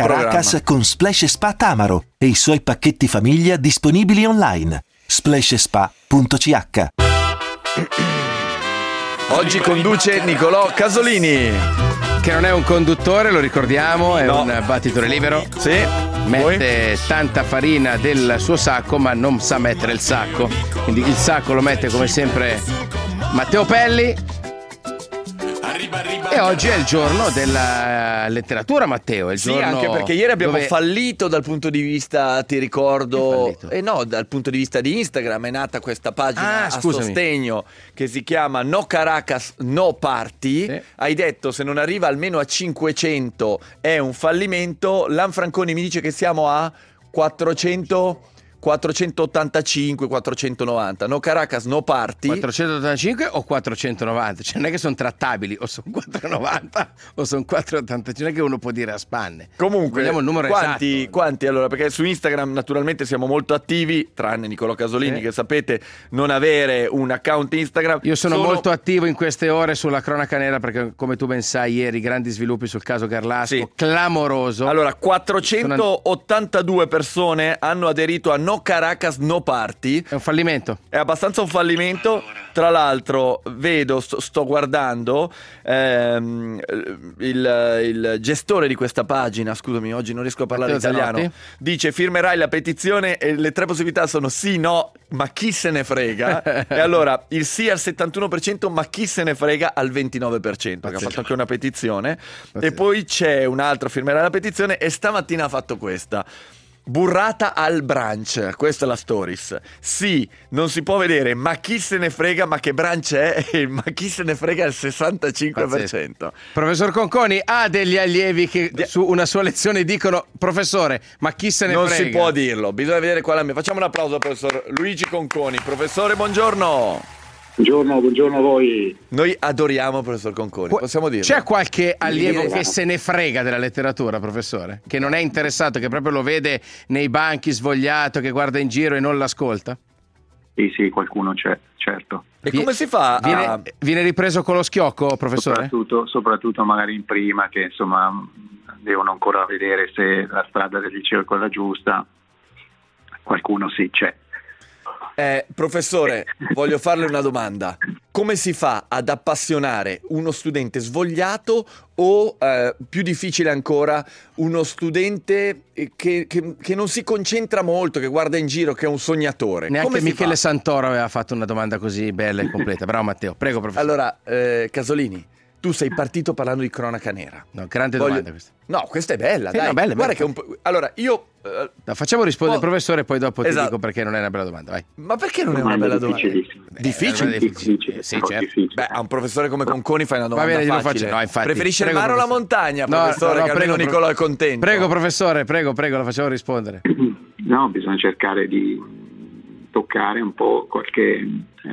Caracas con Splash Spa Tamaro e i suoi pacchetti famiglia disponibili online. splashspa.ch. Oggi conduce Nicolò Casolini, che non è un conduttore, lo ricordiamo, è un battitore libero. Sì. Mette tanta farina del suo sacco, ma non sa mettere il sacco. Quindi il sacco lo mette come sempre Matteo Pelli. E oggi è il giorno della letteratura, Matteo. È il giorno anche perché ieri abbiamo fallito dal punto di vista, ti ricordo, dal punto di vista di Instagram. È nata questa pagina sostegno che si chiama No Caracas No Party. Sì. Hai detto se non arriva almeno a 500 è un fallimento. Lanfranconi mi dice che siamo a 485, 490. No Caracas, no party. 485 o 490? Cioè non è che sono trattabili, o sono 490 o sono 485, non è che uno può dire a spanne. Comunque, vogliamo il numero esatto. Quanti allora? Perché su Instagram naturalmente siamo molto attivi, tranne Nicolò Casolini che sapete non avere un account Instagram. Io sono molto attivo in queste ore sulla cronaca nera perché come tu ben sai ieri grandi sviluppi sul caso Garlasco, clamoroso. Allora 482 persone hanno aderito a No Caracas No Party. È un fallimento. È abbastanza un fallimento. Tra l'altro vedo, sto guardando il gestore di questa pagina, scusami oggi non riesco a parlare italiano, dice firmerai la petizione e le tre possibilità sono sì, no, ma chi se ne frega. E allora il sì al 71%, ma chi se ne frega al 29%, che ha fatto anche una petizione. E poi c'è un altro firmerai la petizione e stamattina ha fatto questa burrata al brunch, questa è la stories. Sì, non si può vedere, ma chi se ne frega, ma che brunch è? Ma chi se ne frega il 65%. Professor Conconi ha degli allievi che su una sua lezione dicono professore, ma chi se ne frega? Non si può dirlo, bisogna vedere qual è la mia. Facciamo un applauso al professor Luigi Conconi. Professore, buongiorno. Buongiorno a voi. Noi adoriamo il professor Conconi, possiamo dirlo. C'è qualche allievo che se ne frega della letteratura, professore? Che non è interessato, che proprio lo vede nei banchi svogliato, che guarda in giro e non l'ascolta? Sì, qualcuno c'è, certo. E come si fa? Viene ripreso con lo schiocco, professore? Soprattutto magari in prima, che insomma devono ancora vedere se la strada del liceo è quella giusta. Qualcuno sì, c'è. Professore, voglio farle una domanda. Come si fa ad appassionare uno studente svogliato o, più difficile ancora, uno studente che non si concentra molto, che guarda in giro, che è un sognatore? Neanche Michele Santoro aveva fatto una domanda così bella e completa. Bravo Matteo, prego professore. Allora, Casolini, tu sei partito parlando di cronaca nera. No, grande domanda questa. No, questa è bella, dai. No, bella, guarda che allora, io... facciamo rispondere il professore e poi dopo ti dico perché non è una bella domanda, vai. Ma perché non è una bella domanda? Difficile. Sì, certo. Beh, a un professore come Conconi fai una domanda facile. No, infatti, preferisce il mare o la montagna, professore? Che almeno Nicolò è contento. Prego, professore, prego, la facciamo rispondere. No, bisogna cercare di toccare un po' qualche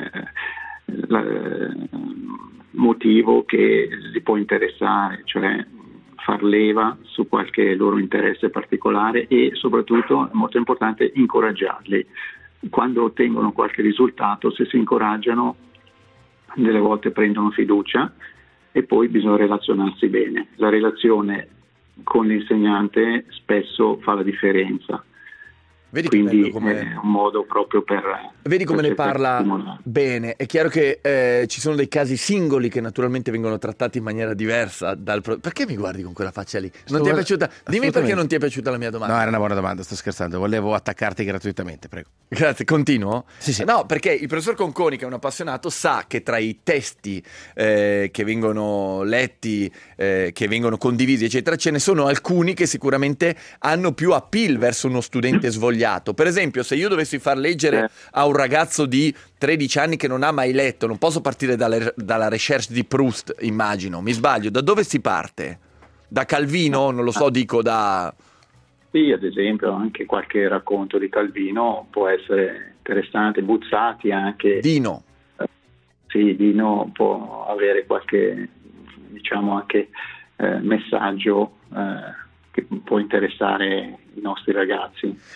motivo che li può interessare, cioè far leva su qualche loro interesse particolare e soprattutto, molto importante, incoraggiarli. Quando ottengono qualche risultato, se si incoraggiano, delle volte prendono fiducia e poi bisogna relazionarsi bene. La relazione con l'insegnante spesso fa la differenza. Vedi quindi è un modo proprio per... Vedi come ne parla bene. È chiaro che ci sono dei casi singoli che naturalmente vengono trattati in maniera diversa perché mi guardi con quella faccia lì? Non ti è piaciuta? Dimmi perché non ti è piaciuta la mia domanda. No, era una buona domanda, sto scherzando. Volevo attaccarti gratuitamente, prego. Grazie, continuo? Sì. No, perché il professor Conconi, che è un appassionato, sa che tra i testi che vengono letti, che vengono condivisi, eccetera, ce ne sono alcuni che sicuramente hanno più appeal verso uno studente svogliato. Per esempio, se io dovessi far leggere a un ragazzo di 13 anni che non ha mai letto, non posso partire dalla recherche di Proust, immagino. Mi sbaglio? Da dove si parte? Da Calvino? Non lo so, dico da... Sì, ad esempio anche qualche racconto di Calvino può essere interessante, Buzzati anche. Dino. Sì, Dino può avere qualche, diciamo, anche messaggio che può interessare i nostri ragazzi.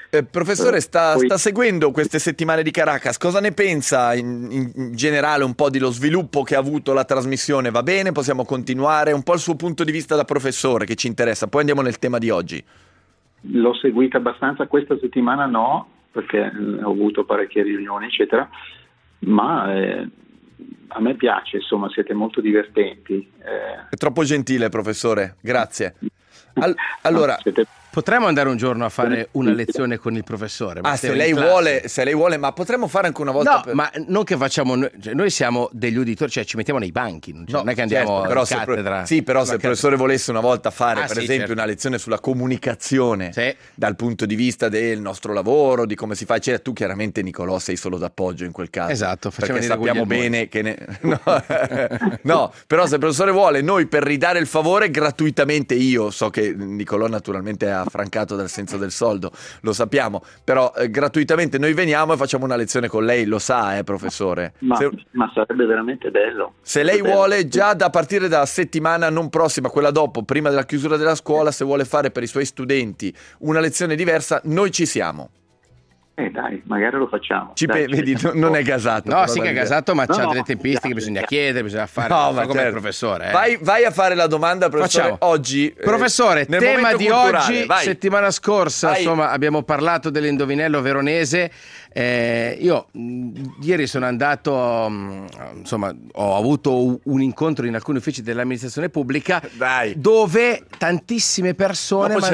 Professore, sta seguendo queste settimane di Caracas, cosa ne pensa in generale un po' dello sviluppo che ha avuto la trasmissione? Va bene? Possiamo continuare? Un po' il suo punto di vista da professore che ci interessa, poi andiamo nel tema di oggi. L'ho seguita abbastanza, questa settimana no, perché ho avuto parecchie riunioni eccetera, ma a me piace, insomma, siete molto divertenti. È troppo gentile, professore, grazie. Allora, potremmo andare un giorno a fare una lezione con il professore. Se lei vuole, ma potremmo fare anche una volta. No, ma non che facciamo noi siamo degli uditori, cioè ci mettiamo nei banchi, non è che andiamo però a cattedra. Però se il professore volesse una volta fare, per esempio, certo, una lezione sulla comunicazione, dal punto di vista del nostro lavoro, di come si fa, tu chiaramente, Nicolò, sei solo d'appoggio in quel caso. Esatto, perché sappiamo bene che no, però se il professore vuole, noi per ridare il favore gratuitamente, io so che Nicolò naturalmente è affrancato dal senso del soldo, lo sappiamo, però gratuitamente noi veniamo e facciamo una lezione con lei, lo sa, professore? Ma sarebbe veramente bello. Se lei vuole, già da partire dalla settimana non prossima, quella dopo, prima della chiusura della scuola, se vuole fare per i suoi studenti una lezione diversa, noi ci siamo. Dai, magari lo facciamo. Vedi, non è gasato. No, sì che è gasato, ma c'ha delle tempistiche, bisogna chiedere, bisogna fare. Come il professore. Vai a fare la domanda, professore. Facciamo. Oggi, professore, tema di oggi, vai. settimana scorsa, insomma, abbiamo parlato dell'indovinello veronese. Io ieri sono andato, insomma, ho avuto un incontro in alcuni uffici dell'amministrazione pubblica, dove tantissime persone mi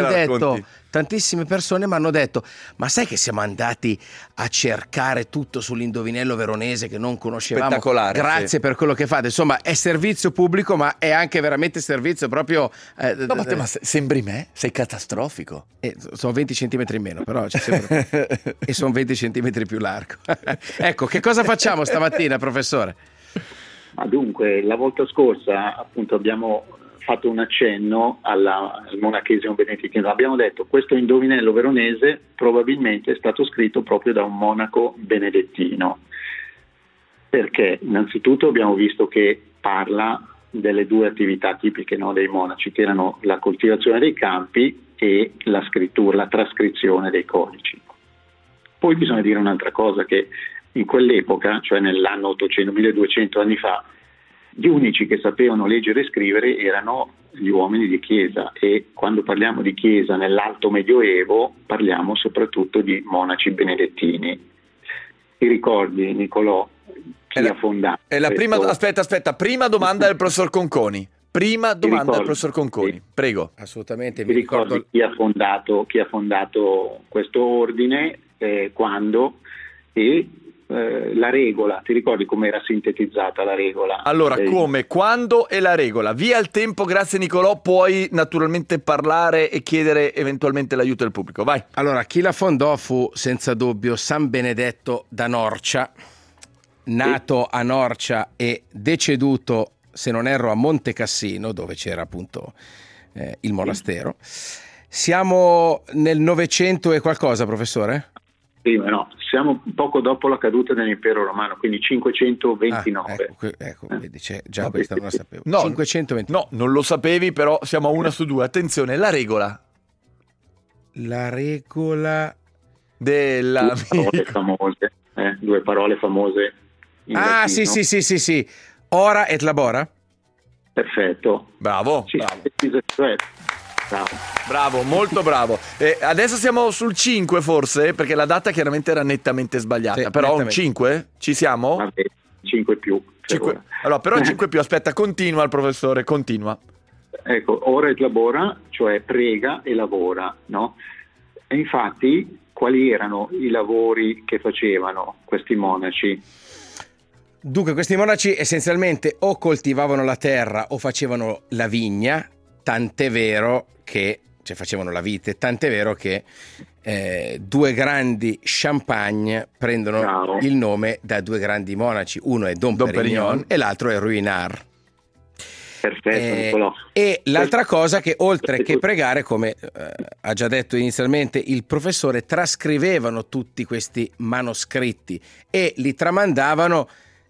hanno detto, ma sai che siamo andati a cercare tutto sull'indovinello veronese che non conoscevamo? Spettacolare. Grazie per quello che fate. Insomma, è servizio pubblico, ma è anche veramente servizio proprio. Ma sembri me? Sei catastrofico. Sono 20 centimetri in meno, però e sono 20 centimetri più largo. Ecco, che cosa facciamo stamattina, professore? Ma dunque, la volta scorsa appunto abbiamo fatto un accenno al monachesimo benedettino. Abbiamo detto questo indovinello veronese probabilmente è stato scritto proprio da un monaco benedettino, perché innanzitutto abbiamo visto che parla delle due attività tipiche, no, dei monaci, che erano la coltivazione dei campi e la scrittura, la trascrizione dei codici. Poi bisogna dire un'altra cosa, che in quell'epoca, cioè nell'anno 800, 1200 anni fa, gli unici che sapevano leggere e scrivere erano gli uomini di chiesa, e quando parliamo di chiesa nell'alto medioevo parliamo soprattutto di monaci benedettini. Ti ricordi, Nicolò, chi ha fondato? Aspetta, prima domanda del professor Conconi. Prego. Assolutamente. Ti ricordi chi ha fondato questo ordine, quando, e la regola, ti ricordi come era sintetizzata la regola? Allora, come, quando e la regola. Via il tempo, grazie Nicolò, puoi naturalmente parlare e chiedere eventualmente l'aiuto del pubblico, vai. Allora, chi la fondò fu senza dubbio San Benedetto da Norcia, nato a Norcia e deceduto, se non erro, a Monte Cassino, dove c'era appunto il monastero. Siamo nel 900 e qualcosa, professore? No, siamo poco dopo la caduta dell'impero romano, quindi 529. Ecco, vedi, già questa non la sapevo. 529. No, non lo sapevi, però siamo a 1 su 2. Attenzione, la regola. La regola della due parole famose. Sì. Ora et labora. Perfetto. Bravo. Bravo, molto bravo. Adesso siamo sul 5 forse, perché la data chiaramente era nettamente sbagliata, però un 5? Ci siamo? Vabbè, 5 più. 5. Allora, però 5 più, aspetta, continua il professore, continua. Ecco, ora et labora, cioè prega e lavora, no? E infatti, quali erano i lavori che facevano questi monaci? Dunque, questi monaci essenzialmente o coltivavano la terra o facevano la vigna, tant'è vero che, cioè facevano la vite, tant'è vero che due grandi champagne prendono il nome da due grandi monaci, uno è Dom Pérignon e l'altro è Ruinart. Perfetto, Nicolò. E l'altra cosa che oltre che pregare, come ha già detto inizialmente il professore, trascrivevano tutti questi manoscritti e li tramandavano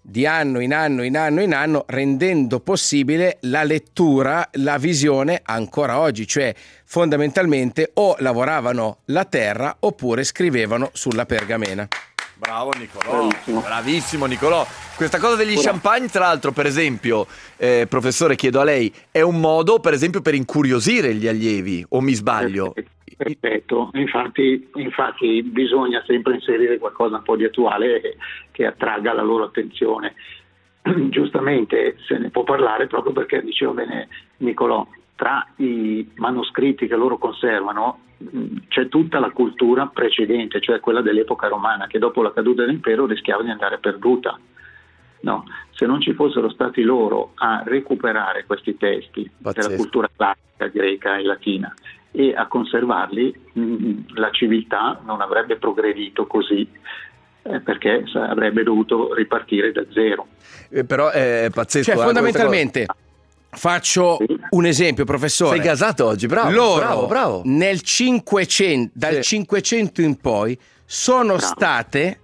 di anno in anno, rendendo possibile la lettura, la visione ancora oggi, cioè fondamentalmente o lavoravano la terra oppure scrivevano sulla pergamena. Bravo Nicolò, bravissimo Nicolò. Questa cosa degli champagne, tra l'altro, per esempio, professore, chiedo a lei, è un modo, per esempio, per incuriosire gli allievi, o mi sbaglio? Perfetto, infatti bisogna sempre inserire qualcosa un po' di attuale che attragga la loro attenzione. Giustamente se ne può parlare proprio perché, diceva bene Nicolò, tra i manoscritti che loro conservano c'è tutta la cultura precedente, cioè quella dell'epoca romana, che dopo la caduta dell'impero rischiava di andare perduta. No, se non ci fossero stati loro a recuperare questi testi della cultura classica greca e latina e a conservarli, la civiltà non avrebbe progredito così, perché avrebbe dovuto ripartire da zero. Però è pazzesco. Cioè, fondamentalmente, faccio un esempio, professore. Sei gasato oggi, bravo. Loro, bravo. Nel 500, dal 500 in poi, sono stati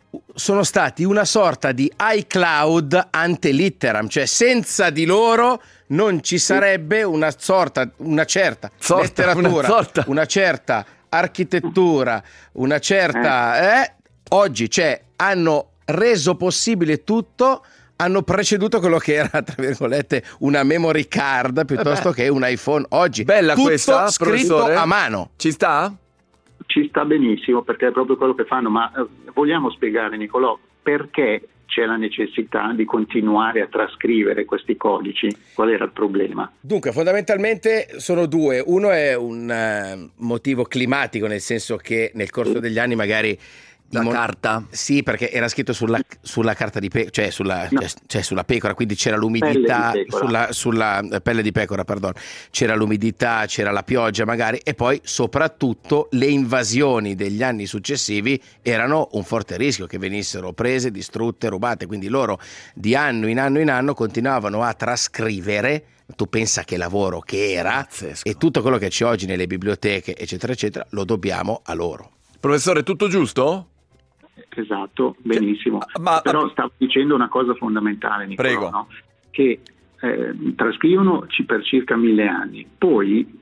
una sorta di iCloud ante litteram, cioè senza di loro non ci sarebbe una certa letteratura, una certa architettura, una certa oggi, cioè, hanno reso possibile tutto, hanno preceduto quello che era, tra virgolette, una memory card piuttosto che un iPhone oggi. Bella tutto questa, scritto professore? a mano. Ci sta? Ci sta benissimo, perché è proprio quello che fanno, ma vogliamo spiegare, Nicolò, perché c'è la necessità di continuare a trascrivere questi codici? Qual era il problema? Dunque, fondamentalmente sono due. Uno è un motivo climatico, nel senso che nel corso degli anni magari carta? Sì, perché era scritto sulla carta di pecora, cioè sulla pecora, quindi c'era l'umidità, sulla pelle di pecora, perdono. C'era l'umidità, c'era la pioggia magari, e poi soprattutto le invasioni degli anni successivi erano un forte rischio che venissero prese, distrutte, rubate, quindi loro di anno in anno continuavano a trascrivere. Tu pensa che lavoro che era, e tutto quello che c'è oggi nelle biblioteche, eccetera, eccetera, lo dobbiamo a loro. Professore, tutto giusto? Esatto, benissimo. Però stavo dicendo una cosa fondamentale, Nicolò. Prego. No? Che trascrivono per circa 1000 anni, poi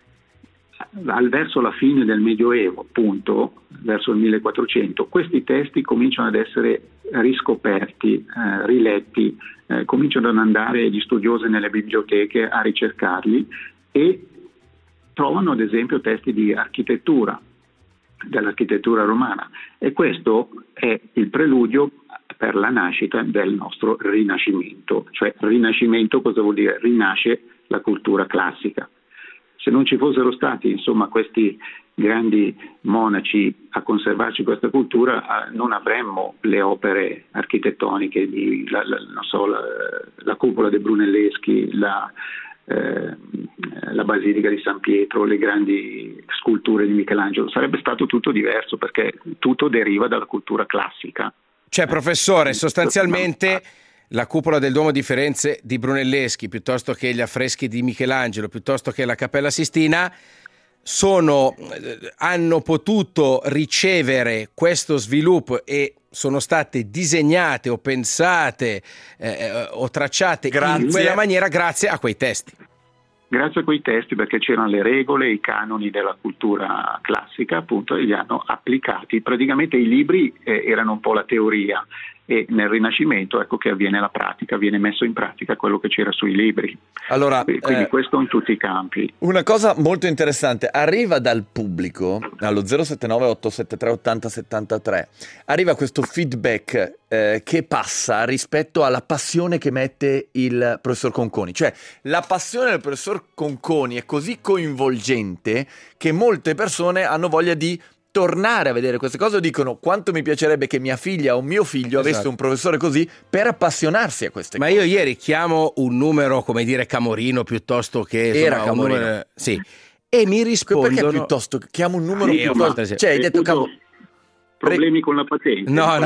verso la fine del Medioevo, appunto, verso il 1400, questi testi cominciano ad essere riscoperti, riletti, cominciano ad andare gli studiosi nelle biblioteche a ricercarli e trovano ad esempio testi di architettura, dell'architettura romana, e questo è il preludio per la nascita del nostro Rinascimento. Cioè, Rinascimento cosa vuol dire? Rinasce la cultura classica. Se non ci fossero stati, insomma, questi grandi monaci a conservarci questa cultura, non avremmo le opere architettoniche di la cupola dei Brunelleschi, la Basilica di San Pietro, le grandi sculture di Michelangelo. Sarebbe stato tutto diverso, perché tutto deriva dalla cultura classica. Cioè, professore, sostanzialmente la cupola del Duomo di Firenze di Brunelleschi, piuttosto che gli affreschi di Michelangelo, piuttosto che la Cappella Sistina, hanno potuto ricevere questo sviluppo e sono state disegnate o pensate o tracciate in quella maniera grazie a quei testi. Grazie a quei testi, perché c'erano le regole, i canoni della cultura classica, appunto, e li hanno applicati. Praticamente i libri erano un po' la teoria, e nel Rinascimento ecco che avviene la pratica, viene messo in pratica quello che c'era sui libri. Allora, quindi questo in tutti i campi. Una cosa molto interessante, arriva dal pubblico allo 079 873 8073, arriva questo feedback che passa rispetto alla passione che mette il professor Conconi. Cioè, la passione del professor Conconi è così coinvolgente che molte persone hanno voglia di tornare a vedere queste cose, o dicono quanto mi piacerebbe che mia figlia o mio figlio avesse un professore così, per appassionarsi a queste cose. Ma io ieri chiamo un numero, come dire, Camorino, piuttosto che era Camorino, un numero, sì, e mi rispondono. Perché piuttosto chiamo un numero piuttosto, cioè hai detto Problemi con la patente? No,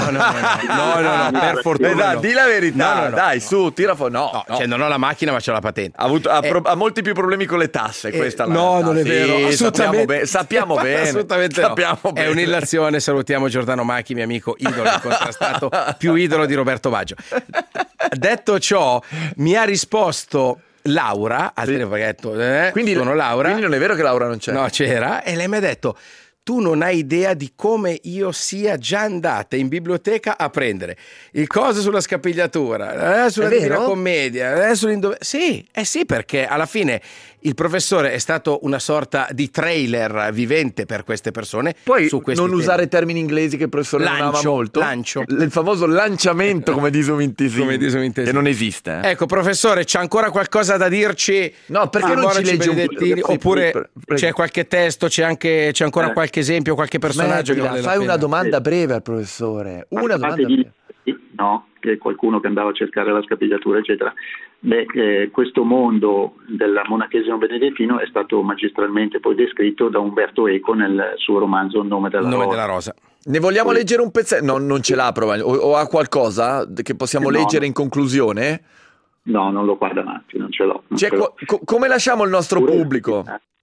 per fortuna. Di la verità, dai, su, tira fuori. No. Cioè, non ho la macchina, ma c'ho la patente. Ha molti più problemi con le tasse, questa no, non è vero. Assolutamente. Sappiamo bene. Assolutamente sappiamo no. bene. È un'illazione, salutiamo Giordano Macchi, mio amico idolo contrastato, più idolo di Roberto Baggio. Detto ciò, mi ha risposto Laura al telefono, perché ha detto, quindi sono Laura. Quindi non è vero che Laura non c'è? No, c'era, e lei mi ha detto: tu non hai idea di come io sia già andata in biblioteca a prendere il coso sulla scapigliatura, sulla Divina Commedia, sì, perché alla fine il professore è stato una sorta di trailer vivente per queste persone. Poi su non usare termini inglesi che il professore non ama molto. Lancio. Il famoso lanciamento, come disumintesimo, che non esiste. Ecco, professore, c'è ancora qualcosa da dirci? No, perché non ci leggi un po'? Oppure c'è qualche testo, c'è ancora qualche esempio, qualche personaggio che vale la fai pena? Una domanda breve al professore. Una domanda breve. No, che qualcuno che andava a cercare la scapigliatura, eccetera. Questo mondo del monachesimo benedettino è stato magistralmente poi descritto da Umberto Eco nel suo romanzo Il nome della rosa. Ne vogliamo leggere un pezzetto? No, non ce l'ha probabilmente. O ha qualcosa che possiamo leggere in conclusione? No, non l'ho qua davanti, non ce l'ho. Come lasciamo il nostro pubblico?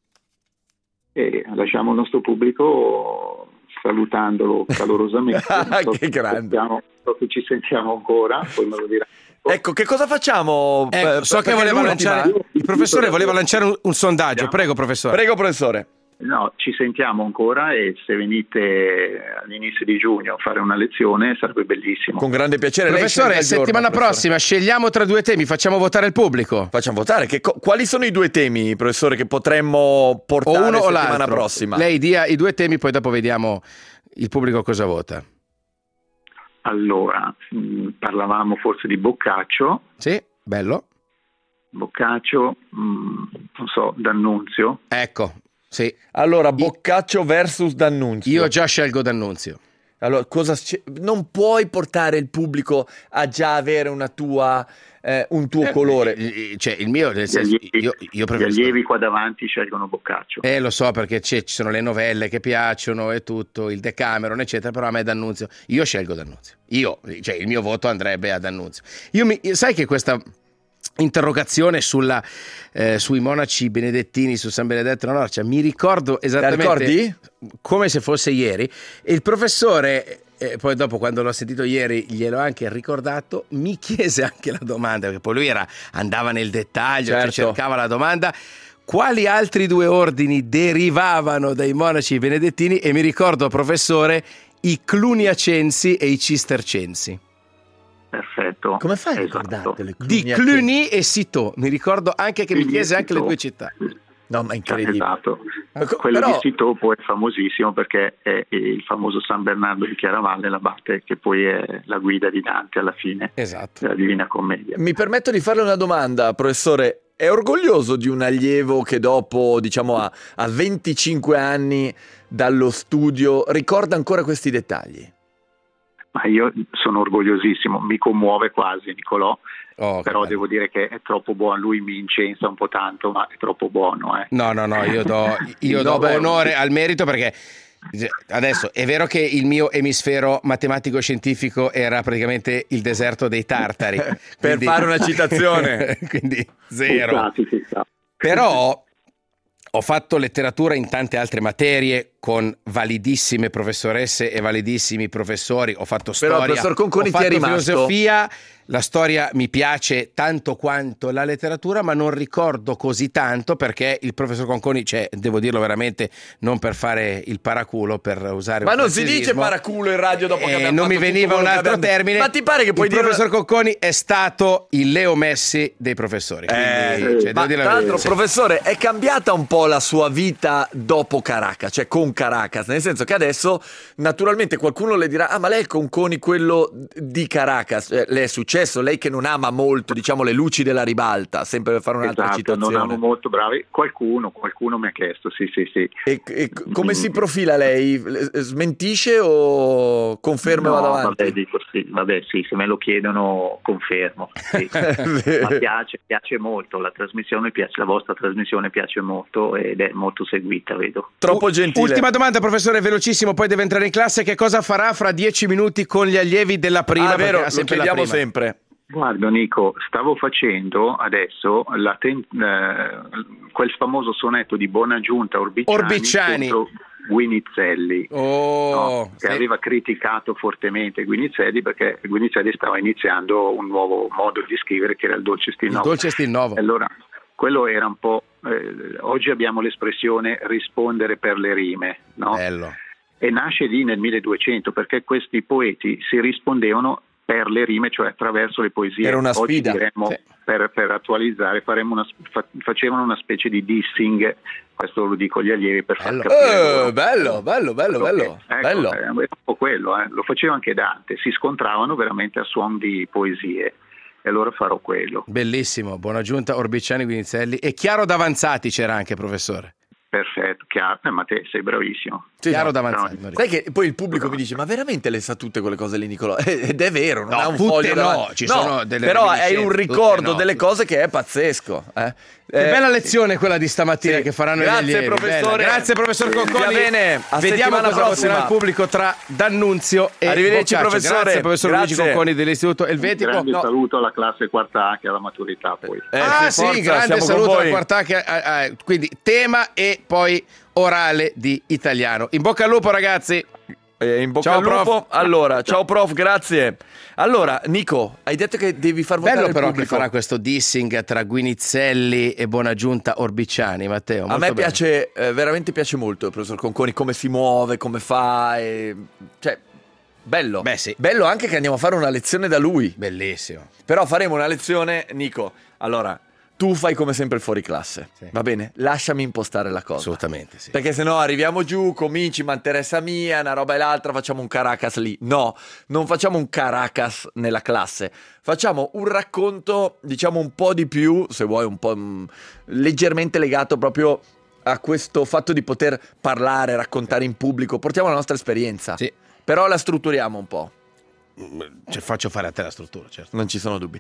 Lasciamo il nostro pubblico salutandolo calorosamente. Che grande. So che ci sentiamo ancora, poi me lo dirà. Ecco, che cosa facciamo? So che voleva lanciare, il professore voleva lanciare un sondaggio. Prego, professore. Prego, professore. No, ci sentiamo ancora e se venite all'inizio di giugno a fare una lezione sarebbe bellissimo. Con grande piacere. Professore, settimana prossima scegliamo tra 2 temi, facciamo votare il pubblico. Facciamo votare. Quali sono i 2 temi, professore, che potremmo portare o uno settimana prossima? Lei dia i 2 temi, poi dopo vediamo il pubblico cosa vota. Allora, parlavamo forse di Boccaccio. Sì, bello. Boccaccio, non so, D'Annunzio. Ecco, sì. Allora, Boccaccio versus D'Annunzio. Io già scelgo D'Annunzio. Allora, non puoi portare il pubblico a già avere un tuo colore. Cioè, il mio, nel senso, io preferisco. Gli allievi qua davanti scelgono Boccaccio. Lo so, perché ci sono le novelle che piacciono e tutto, il Decameron, eccetera, però a me D'Annunzio. Io scelgo D'Annunzio. Il mio voto andrebbe a D'Annunzio. Sai che questa interrogazione sui monaci benedettini, su San Benedetto della Norcia, mi ricordo esattamente come se fosse ieri, e il professore poi dopo, quando l'ho sentito ieri, gliel'ho anche ricordato, mi chiese anche la domanda, perché poi lui andava nel dettaglio, certo, cercava la domanda: quali altri 2 ordini derivavano dai monaci benedettini? E mi ricordo, professore, i cluniacensi e i cistercensi. Perfetto. Come fai a ricordartele? Di Cluny e Citeaux. Mi ricordo anche che mi chiese anche le 2 città. No, ma incredibile. Esatto. Quello di Citeaux poi è famosissimo perché è il famoso San Bernardo di Chiaravalle, l'abate che poi è la guida di Dante alla fine, esatto, della Divina Commedia. Mi permetto di farle una domanda, professore. È orgoglioso di un allievo che dopo, diciamo, a 25 anni dallo studio ricorda ancora questi dettagli? Ma io sono orgogliosissimo, mi commuove quasi Nicolò, però devo dire che è troppo buono, lui mi incensa un po' tanto, ma è troppo buono. No, io do onore al merito, perché adesso è vero che il mio emisfero matematico-scientifico era praticamente il deserto dei tartari. Per fare una citazione. Quindi 0. Però ho fatto letteratura in tante altre materie con validissime professoresse e validissimi professori. Ho fatto storia, però il professor Conconi ho fatto ti è rimasto filosofia. La storia mi piace tanto quanto la letteratura, ma non ricordo così tanto, perché il professor Conconi, devo dirlo veramente, non per fare il paraculo, per usare ma non si dice paraculo in radio dopo che abbiamo non mi veniva un altro termine. Ma ti pare che puoi dire? Il professor Conconi è stato il Leo Messi dei professori. Quindi, ma tra l'altro, professore, è cambiata un po' la sua vita dopo Caracas, cioè con Caracas, nel senso che adesso naturalmente qualcuno le dirà: ah, ma lei è Conconi quello di Caracas. Le è successo successo, lei che non ama molto, diciamo, le luci della ribalta, sempre per fare un'altra citazione. Non amo molto, bravi, qualcuno mi ha chiesto, sì. E come si profila lei? Smentisce o conferma e vado avanti? Sì, se me lo chiedono confermo, sì. Ma piace molto, la vostra trasmissione piace molto ed è molto seguita, vedo. Troppo gentile. Ultima domanda, professore, velocissimo, poi deve entrare in classe. Che cosa farà fra 10 minuti con gli allievi della prima? Vero, lo chiediamo sempre. Guarda Nico, stavo facendo adesso quel famoso sonetto di Bonaggiunta Orbiciani contro Guinizelli, che aveva criticato fortemente Guinizelli perché Guinizelli stava iniziando un nuovo modo di scrivere che era il dolce stil nuovo. Allora, quello era un po'... oggi abbiamo l'espressione rispondere per le rime, no? Bello. E nasce lì nel 1200 perché questi poeti si rispondevano per le rime, cioè attraverso le poesie. Era una sfida. Oggi diremmo, sì. per attualizzare, facevano una specie di dissing, questo lo dico agli allievi per far capire. Bello. Ecco, è un po' quello, lo faceva anche Dante, si scontravano veramente a suon di poesie. E allora farò quello. Bellissimo, Bonaggiunta, Orbiciani, Guinizelli e Chiaro Davanzati c'era anche, professore. Perfetto, chiaro, ma te sei bravissimo. Sì, Chiaro Davanzati. Sai che poi il pubblico mi dice: ma veramente le sa tutte quelle cose lì, Nicolò? Ed è vero, non ha un foglio davanti. Sono delle però hai un ricordo no. delle cose che è pazzesco. Che bella lezione quella di stamattina, sì, che faranno gli allievi. Professore. Grazie professor Cocconi. Bene, vediamo cosa passerà al pubblico tra D'Annunzio e Arrivederci Boccaccio. professore. Grazie professor Luigi Cocconi dell'Istituto Elvetico. Un grande saluto alla classe quarta A che ha la maturità poi. Sì, grande saluto alla quarta A che quindi tema e poi orale di italiano. In bocca al lupo ragazzi. In bocca al lupo. Prof. Allora, ciao prof, grazie. Allora, Nico, hai detto che devi far votare bello il però pubblico. Che farà questo dissing tra Guinizelli e Bonaggiunta Orbiciani, Matteo. A me piace, veramente piace molto il professor Conconi, come si muove, come fa, cioè bello. Beh, sì. Bello anche che andiamo a fare una lezione da lui. Bellissimo. Però faremo una lezione, Nico. Allora, tu fai come sempre il fuoriclasse, sì. Va bene? Lasciami impostare la cosa. Assolutamente sì. Perché sennò arriviamo giù, cominci, ma interessa mia, una roba e l'altra, facciamo un Caracas lì. No, non facciamo un Caracas nella classe. Facciamo un racconto, diciamo un po' di più, se vuoi un po' leggermente legato proprio a questo fatto di poter parlare, raccontare in pubblico. Portiamo la nostra esperienza. Sì. Però la strutturiamo un po'. Faccio fare a te la struttura, certo. Non ci sono dubbi.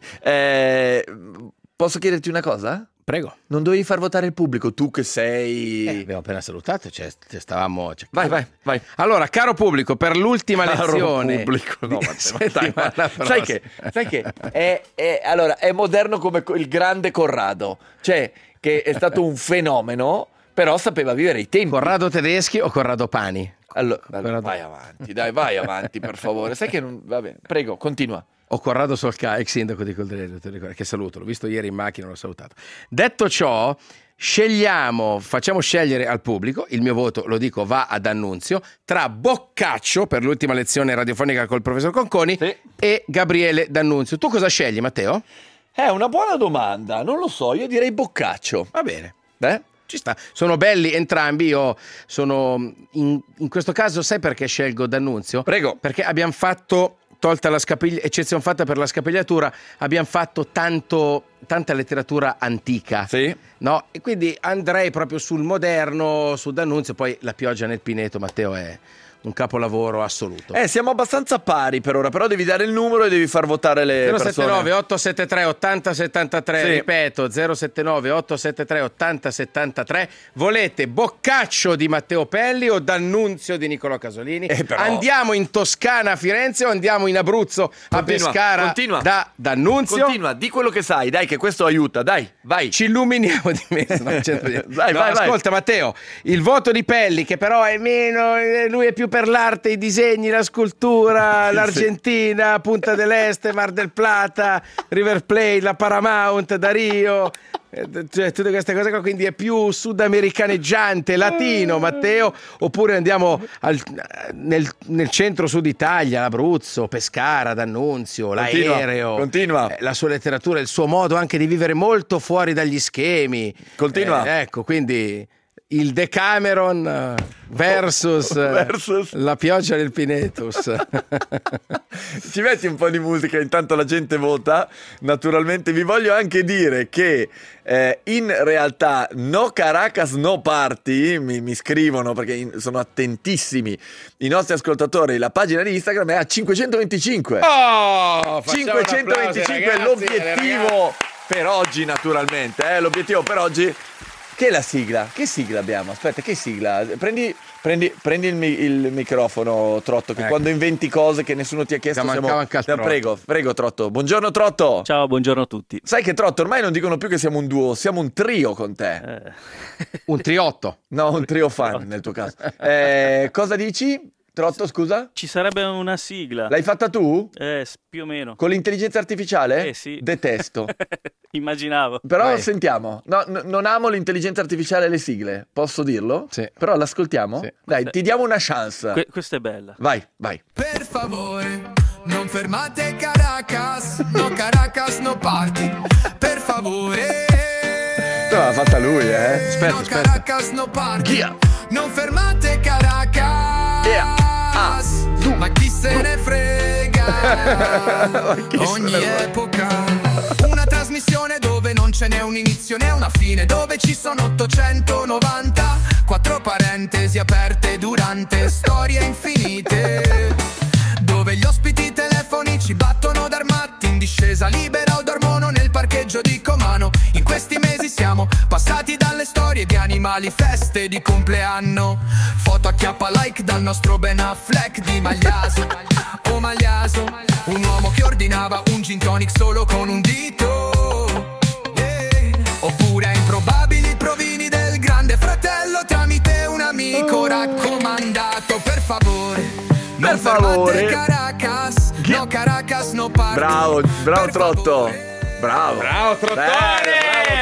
Posso chiederti una cosa? Prego. Non dovevi far votare il pubblico, tu che sei... abbiamo appena salutato, stavamo... Vai. Allora, caro pubblico, per l'ultima lezione... Pubblico, no, sai che allora, è moderno come il grande Corrado, cioè che è stato un fenomeno, però sapeva vivere i tempi. Corrado Tedeschi o Corrado Pani? Allora, vai avanti, per favore. Sai che non... Vabbè, prego, continua. O Corrado Solca, ex sindaco di Coldireggio, che saluto, l'ho visto ieri in macchina, l'ho salutato. Detto ciò, facciamo scegliere al pubblico, il mio voto, lo dico, va ad D'Annunzio, tra Boccaccio, per l'ultima lezione radiofonica col professor Conconi, sì, e Gabriele D'Annunzio. Tu cosa scegli, Matteo? È una buona domanda, non lo so, io direi Boccaccio. Va bene. Ci sta. Sono belli entrambi. Io sono in questo caso, sai perché scelgo D'Annunzio? Prego. Perché abbiamo fatto, tolta la eccezione fatta per la scapigliatura, abbiamo fatto tanta letteratura antica. Sì. No? E quindi andrei proprio sul moderno, su D'Annunzio. Poi La pioggia nel pineto, Matteo, è un capolavoro assoluto. Siamo abbastanza pari per ora, però devi dare il numero e devi far votare le 079 873 8073, sì. Ripeto 079 873 8073. Volete Boccaccio di Matteo Pelli o D'Annunzio di Nicolò Casolini? Però... Andiamo in Toscana a Firenze o andiamo in Abruzzo a Pescara da D'Annunzio? Continua, di quello che sai, dai, che questo aiuta, dai, vai. Ci illuminiamo di meno. Vai. Ascolta Matteo, il voto di Pelli, che però è meno, lui è più per l'arte, i disegni, la scultura, l'Argentina, Punta del Este, Mar del Plata, River Plate, la Paramount, Dario, cioè tutte queste cose qua, quindi è più sudamericaneggiante, latino, Matteo, oppure andiamo nel centro-sud Italia, l'Abruzzo, Pescara, D'Annunzio, l'aereo, continua. La sua letteratura, il suo modo anche di vivere molto fuori dagli schemi. Continua. Ecco, quindi il Decameron versus la pioggia del Pinetus. Ci metti un po' di musica, intanto la gente vota. Naturalmente vi voglio anche dire che in realtà No Caracas No Party mi scrivono, perché sono attentissimi i nostri ascoltatori, la pagina di Instagram è a 525. 525 è l'obiettivo per oggi, naturalmente, l'obiettivo per oggi. Che è la sigla? Che sigla abbiamo? Aspetta, che sigla? Prendi il microfono, Trotto, che quando inventi cose che nessuno ti ha chiesto Prego, Trotto. Buongiorno, Trotto. Ciao, buongiorno a tutti. Sai che, Trotto, ormai non dicono più che siamo un duo, siamo un trio con te. Un triotto. No, un trio fan nel tuo caso. Cosa dici? Trotto, scusa? Ci sarebbe una sigla. L'hai fatta tu? Più o meno. Con l'intelligenza artificiale? Sì. Detesto. Immaginavo. Però Vai. Sentiamo. No, non amo l'intelligenza artificiale e le sigle. Posso dirlo? Sì. Però l'ascoltiamo? Sì. Dai, ti diamo una chance. Questa è bella. Vai. Per favore, non fermate Caracas. No Caracas, no party. Per favore. L'ha fatta lui, No Caracas, no party. Chia. Non fermate Caracas. Yeah. Ma chi se ne frega. Ogni epoca. Una trasmissione dove non ce n'è un inizio né una fine, dove ci sono 890 quattro parentesi aperte durante storie infinite, dove gli ospiti telefonici battono d'armatti in discesa libera o dormono nel parcheggio di Comano. In questi mesi siamo passati dalle storie di animali, feste di compleanno, foto a chiappa like dal nostro Ben Affleck di Magliaso. Oh Magliaso, un uomo che ordinava un gin tonic solo con un dito, oppure a improbabili provini del Grande Fratello tramite un amico raccomandato. Per favore, non fermate Caracas. No Caracas, no party. Bravo Trotto. Bravo Trottone.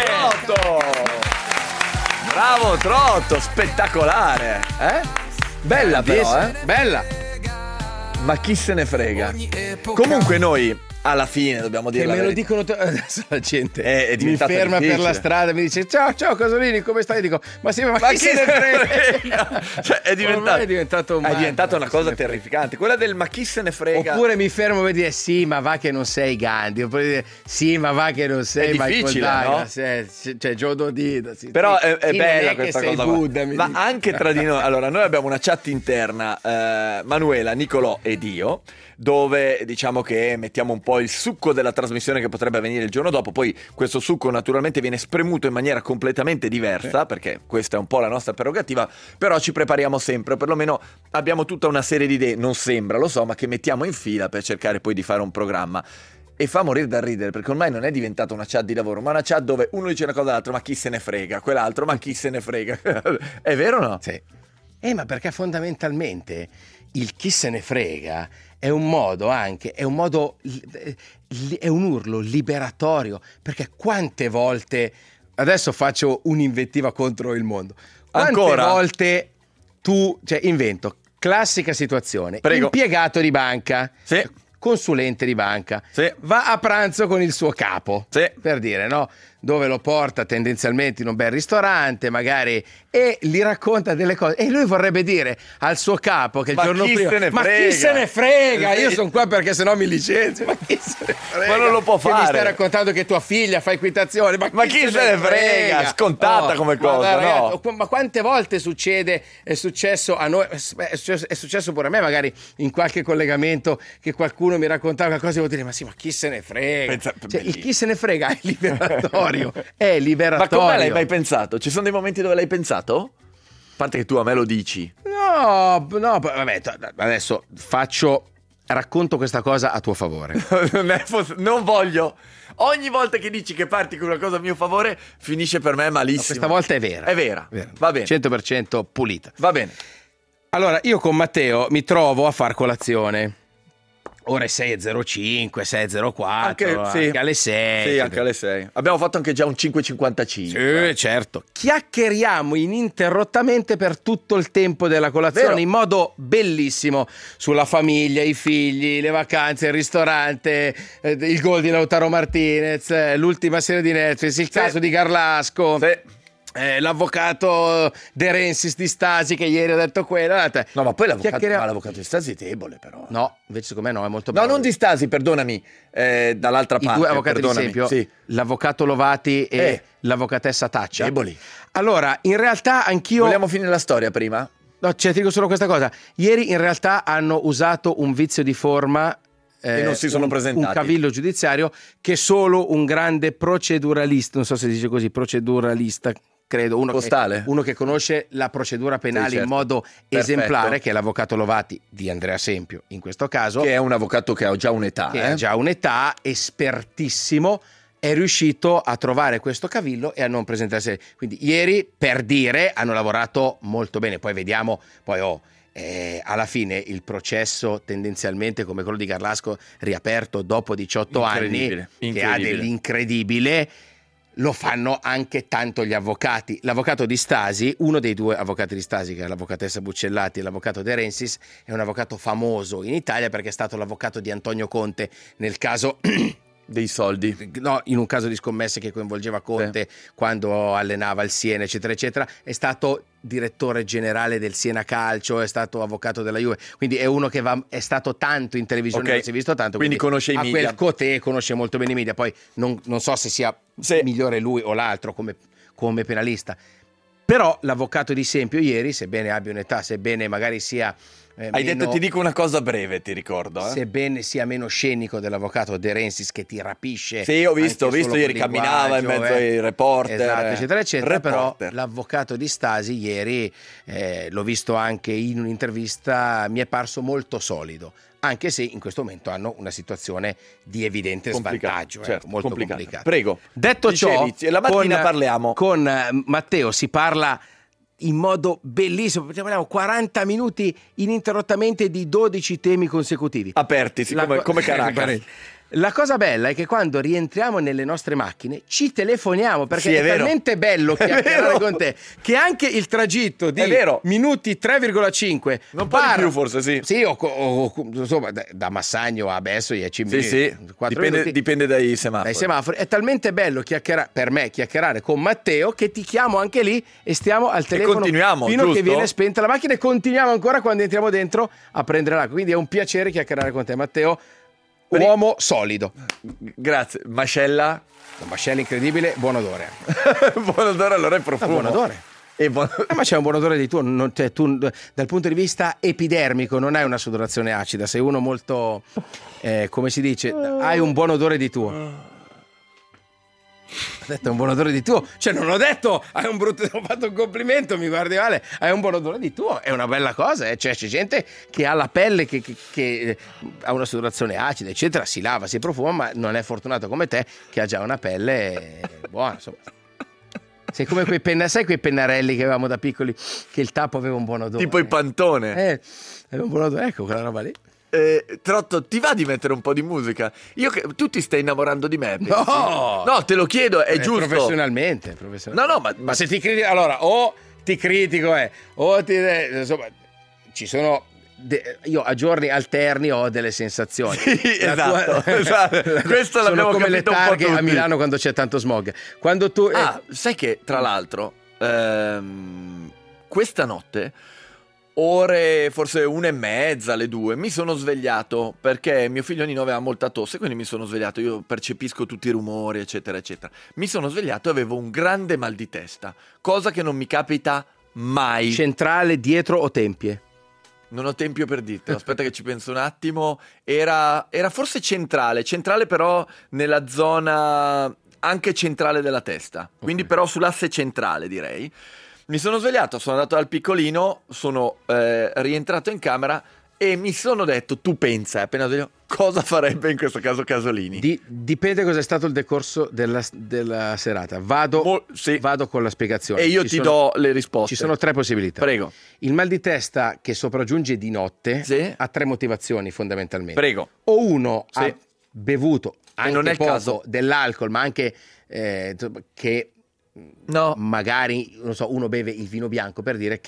Bravo Trotto, spettacolare. Bella però, Bella. Ma chi se ne frega. Comunque noi alla fine dobbiamo dire Che la me lo verità. dicono adesso la gente È mi diventato ferma difficile. per la strada e mi dice ciao Casolini, come stai? Dico ma chi se ne frega. Cioè, è Ormai è diventato un una cosa terrificante, quella del ma chi se ne frega. Oppure mi fermo per dire sì ma va che non sei Gandhi, oppure dire sì ma va che non sei Michael difficile, Douglas, no? cioè Joe Dodida, sì. Però è Sì, non bella che questa sei cosa qua. Buddha, mi Ma dici. anche tra di noi. Allora, noi abbiamo una chat interna, Manuela, Nicolò ed io, dove diciamo che mettiamo un po' il succo della trasmissione che potrebbe avvenire il giorno dopo. Poi questo succo naturalmente viene spremuto in maniera completamente diversa, perché questa è un po' la nostra prerogativa, però ci prepariamo sempre, perlomeno abbiamo tutta una serie di idee, non sembra, lo so, ma che mettiamo in fila per cercare poi di fare un programma. E fa morire da ridere, perché ormai non è diventata una chat di lavoro, ma una chat dove uno dice una cosa all'altro, ma chi se ne frega, quell'altro, ma chi se ne frega. È vero o no? Sì. Ma perché fondamentalmente il chi se ne frega è un modo anche, è un urlo liberatorio, perché quante volte, adesso faccio un'invettiva contro il mondo, quante Ancora? volte invento, classica situazione, Prego. impiegato di banca, Sì. consulente di banca, Sì. va a pranzo con il suo capo, Sì. per dire, no? Dove lo porta tendenzialmente in un bel ristorante, magari, e gli racconta delle cose. E lui vorrebbe dire al suo capo che il Ma giorno chi prima: se ne ma frega?" chi se ne frega? Sì. Io sono qua perché sennò mi licenzio. Ma chi se ne frega? Ma non lo può Che mi fare. stai raccontando che tua figlia fa equitazione? Ma chi se ne frega? Scontata come cosa, dai, no? ragazzi, ma quante volte succede? È successo a noi, è successo pure a me, magari in qualche collegamento, che qualcuno mi raccontava qualcosa e devo dire: ma sì, ma chi se ne frega? Il chi se ne frega è liberatorio. È liberatorio. Ma come l'hai mai pensato? Ci sono dei momenti dove l'hai pensato? A parte che tu a me lo dici. No, vabbè, adesso racconto questa cosa a tuo favore. Non voglio. Ogni volta che dici che parti con una cosa a mio favore, finisce per me malissimo. Questa volta è vera. È vera. Va bene. 100% pulita. Va bene. Allora, io con Matteo mi trovo a far colazione. Ore 6.05, 6.04, anche alle 6. Sì, anche alle 6. Abbiamo fatto anche già un 5.55. Sì, certo. Chiacchieriamo ininterrottamente per tutto il tempo della colazione, Vero. in modo bellissimo, sulla famiglia, i figli, le vacanze, il ristorante, il gol di Lautaro Martinez, l'ultima serie di Netflix, il caso di Garlasco. Sì. l'avvocato De Rensis di Stasi che ieri ha detto quello. No, ma poi l'avvocato di Stasi è debole, però. No, invece secondo me no, è molto bravo. No, non di Stasi, perdonami, dall'altra parte. I due avvocati, ad esempio, sì. L'avvocato Lovati e l'avvocatessa Taccia. Deboli. Allora, in realtà anch'io... Vogliamo finire la storia prima? No, ti dico solo questa cosa. Ieri in realtà hanno usato un vizio di forma... e non si sono presentati. Un cavillo giudiziario che solo un grande proceduralista, non so se si dice così, proceduralista, credo, uno che conosce la procedura penale, sì, certo, in modo esemplare, che è l'avvocato Lovati di Andrea Sempio in questo caso, che è un avvocato che ha già un'età, ha già un'età, espertissimo, è riuscito a trovare questo cavillo e a non presentarsi. Quindi ieri, per dire, hanno lavorato molto bene. Poi vediamo, alla fine il processo tendenzialmente come quello di Garlasco riaperto dopo 18 anni, che ha dell'incredibile. Lo fanno anche tanto gli avvocati. L'avvocato di Stasi, uno dei due avvocati di Stasi, che è l'avvocatessa Buccellati e l'avvocato De Rensis, è un avvocato famoso in Italia perché è stato l'avvocato di Antonio Conte nel caso dei soldi, no, in un caso di scommesse che coinvolgeva Conte quando allenava il Siena, eccetera eccetera. È stato direttore generale del Siena Calcio, è stato avvocato della Juve, quindi è uno che è stato tanto in televisione, si è visto tanto, quindi conosce i media, quel cotè, conosce molto bene i media. Poi non so se sia migliore lui o l'altro come penalista, però l'avvocato di Sempio ieri, sebbene abbia un'età, sebbene magari sia hai detto ti dico una cosa breve, ti ricordo, sebbene sia meno scenico dell'avvocato De Rensis che ti rapisce. Sì, ho visto ieri camminava in mezzo ai reporter, esatto, eccetera eccetera. Però l'avvocato di Stasi ieri, l'ho visto anche in un'intervista, mi è parso molto solido, anche se in questo momento hanno una situazione di evidente svantaggio, certo, molto complicata. Prego. Detto ciò, la mattina parliamo con Matteo, si parla in modo bellissimo, parliamo 40 minuti ininterrottamente di 12 temi consecutivi aperti, come Caracas. La cosa bella è che quando rientriamo nelle nostre macchine ci telefoniamo, perché è talmente bello chiacchierare con te che anche il tragitto di minuti 3,5 non parli più, forse sì, o insomma da Massagno a Besso 10 minuti, sì. Dipende dai semafori. È talmente bello per me chiacchierare con Matteo che ti chiamo anche lì e stiamo al telefono fino che viene spenta la macchina, e continuiamo ancora quando entriamo dentro a prendere l'acqua. Quindi è un piacere chiacchierare con te, Matteo. Uomo solido. Grazie. Mascella incredibile, buon odore. Buon odore, allora è profumo. Buon odore. Ma c'è un buon odore di tuo. Tu dal punto di vista epidermico non hai una sudorazione acida, sei uno molto, come si dice, hai un buon odore di tuo. Ho detto un buon odore di tuo, cioè non ho detto hai un brutto, ho fatto un complimento, mi guardi male, hai un buon odore di tuo, è una bella cosa, cioè c'è gente che ha la pelle che ha una sudorazione acida eccetera, si lava, si profuma, ma non è fortunato come te che ha già una pelle buona, insomma. Sei come sai quei pennarelli che avevamo da piccoli, che il tappo aveva un buon odore, tipo il Pantone, aveva un buon odore, ecco quella roba lì. Trotto, ti va di mettere un po' di musica? Tu ti stai innamorando di me? No, te lo chiedo, è giusto. Professionalmente. No, ma se ti critico, allora, o ti critico, insomma, ci sono. Io a giorni alterni ho delle sensazioni. Sì, esatto. Questo l'abbiamo come capito le un po' targhe a Milano quando c'è tanto smog. Quando tu. Sai che tra l'altro, questa notte, ore forse 1:30, alle 2, mi sono svegliato perché mio figlio Nino aveva molta tosse, quindi mi sono svegliato, io percepisco tutti i rumori eccetera eccetera, mi sono svegliato e avevo un grande mal di testa, cosa che non mi capita mai. Centrale, dietro o tempie? Non ho tempio per dirtelo, aspetta che ci penso un attimo. Era forse centrale però nella zona anche centrale della testa, quindi però sull'asse centrale direi. Mi sono svegliato, sono andato dal piccolino, sono rientrato in camera e mi sono detto, tu pensa, appena sveglio, cosa farebbe in questo caso Casolini? Dipende cosa è stato il decorso della serata. Vado con la spiegazione. E io ti do le risposte. Ci sono 3 possibilità. Prego. Il mal di testa che sopraggiunge di notte ha 3 motivazioni fondamentalmente. Prego. O uno ha bevuto anche non è il poco caso dell'alcol, ma anche che magari, non so, uno beve il vino bianco, per dire che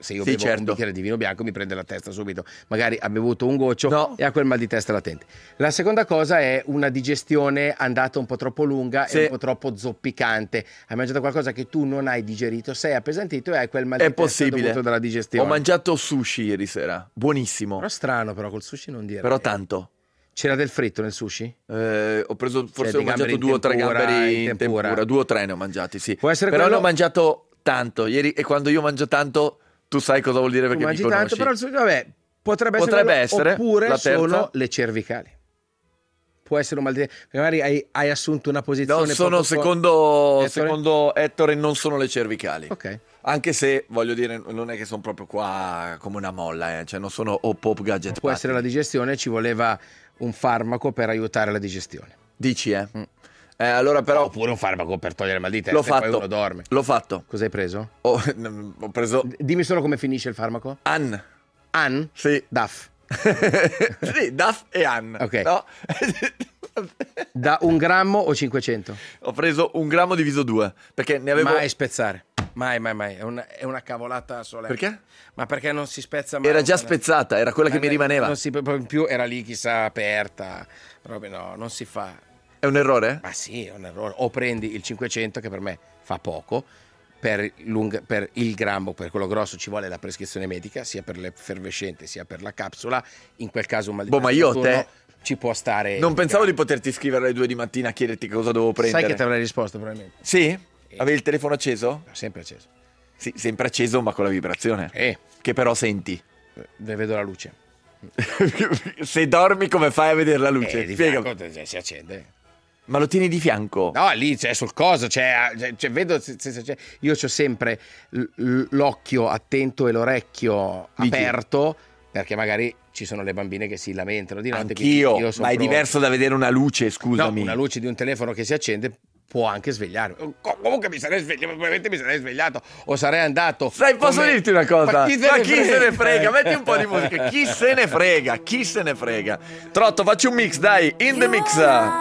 se io bevo un bicchiere di vino bianco mi prende la testa subito, magari ha bevuto un goccio e ha quel mal di testa latente. La seconda cosa è una digestione andata un po' troppo lunga e un po' troppo zoppicante. Hai mangiato qualcosa che tu non hai digerito, sei appesantito e hai quel mal di testa dovuto dalla digestione. Ho mangiato sushi ieri sera, buonissimo. Però strano, però col sushi non dire. Però tanto. C'era del fritto nel sushi? Ho preso, forse ho mangiato 2 o 3 gamberi in tempura. 2 o 3 ne ho mangiati, sì. Può essere però quello... ne ho mangiato tanto ieri, e quando io mangio tanto tu sai cosa vuol dire, perché mi conosci. Tanto, però il sushi, vabbè, potrebbe essere oppure sono le cervicali. Può essere un mal di... magari hai assunto una posizione. No, sono secondo Ettore non sono le cervicali. Ok. Anche se voglio dire, non è che sono proprio qua come una molla, cioè non sono Pop Gadget. Può essere la digestione, ci voleva un farmaco per aiutare la digestione. Dici, allora però... Oppure un farmaco per togliere il mal di testa e poi uno dorme. L'ho fatto. Cosa hai preso? Ho preso... Dimmi solo come finisce il farmaco. An? Sì. DAF. Sì, DAF e An. Ok. No? Da 1 grammo o 500? Ho preso 1 grammo diviso 2, perché ne avevo... Mai spezzare. Mai. È una cavolata sola. Perché? Ma perché non si spezza mai? Era già spezzata, era quella che mi rimaneva. Non si, in più era lì chissà aperta. Proprio no, non si fa. È un errore? Ma sì, è un errore. O prendi il 500, che per me fa poco, per il grammo, per quello grosso ci vuole la prescrizione medica, sia per l'effervescente sia per la capsula. In quel caso un mal di testa ma io te ci può stare. Non pensavo di poterti scrivere alle 2 di mattina a chiederti cosa dovevo prendere. Sai che ti avrei risposto probabilmente. Sì? Avevi il telefono acceso? Sempre acceso. Sì, sempre acceso, ma con la vibrazione. Che però senti. Ne vedo la luce. Se dormi, come fai a vedere la luce? Di fianco si accende. Ma lo tieni di fianco? No, lì c'è sul coso, vedo, io c'ho sempre l'occhio attento e l'orecchio aperto, perché magari ci sono le bambine che si lamentano di notte. Anch'io, ma è diverso da vedere una luce, scusami. No, una luce di un telefono che si accende può anche svegliare. Comunque mi sarei svegliato, probabilmente mi sarei svegliato o sarei andato. Sai, posso dirti una cosa? Ma chi se ne frega? Metti un po' di musica. Chi se ne frega? Trotto, facci un mix, dai, in the mix.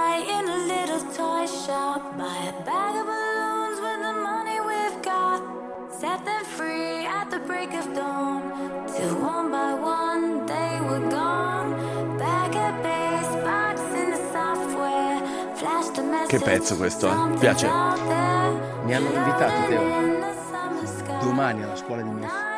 Che pezzo questo, eh? Piace? Mi hanno invitato, Teo, domani alla scuola di mio figlio.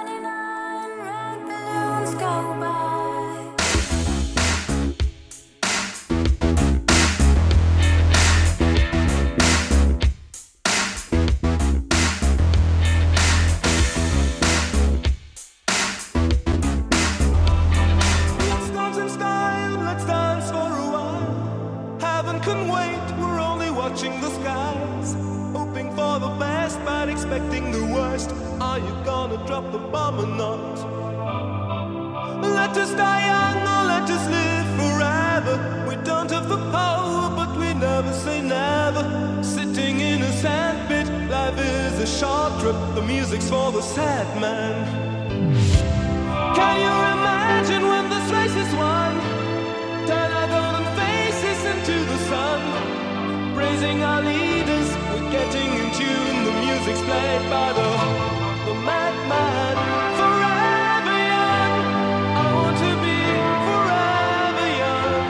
Expecting the worst, are you gonna drop the bomb or not? Let us die young or let us live forever. We don't have the power, but we never say never. Sitting in a sandpit, life is a short trip. The music's for the sad man. Can you imagine when this race is won? Turn our golden faces into the sun, praising our leaders. We're getting in tune. The music's played by the madman. Forever young, I want to be forever young.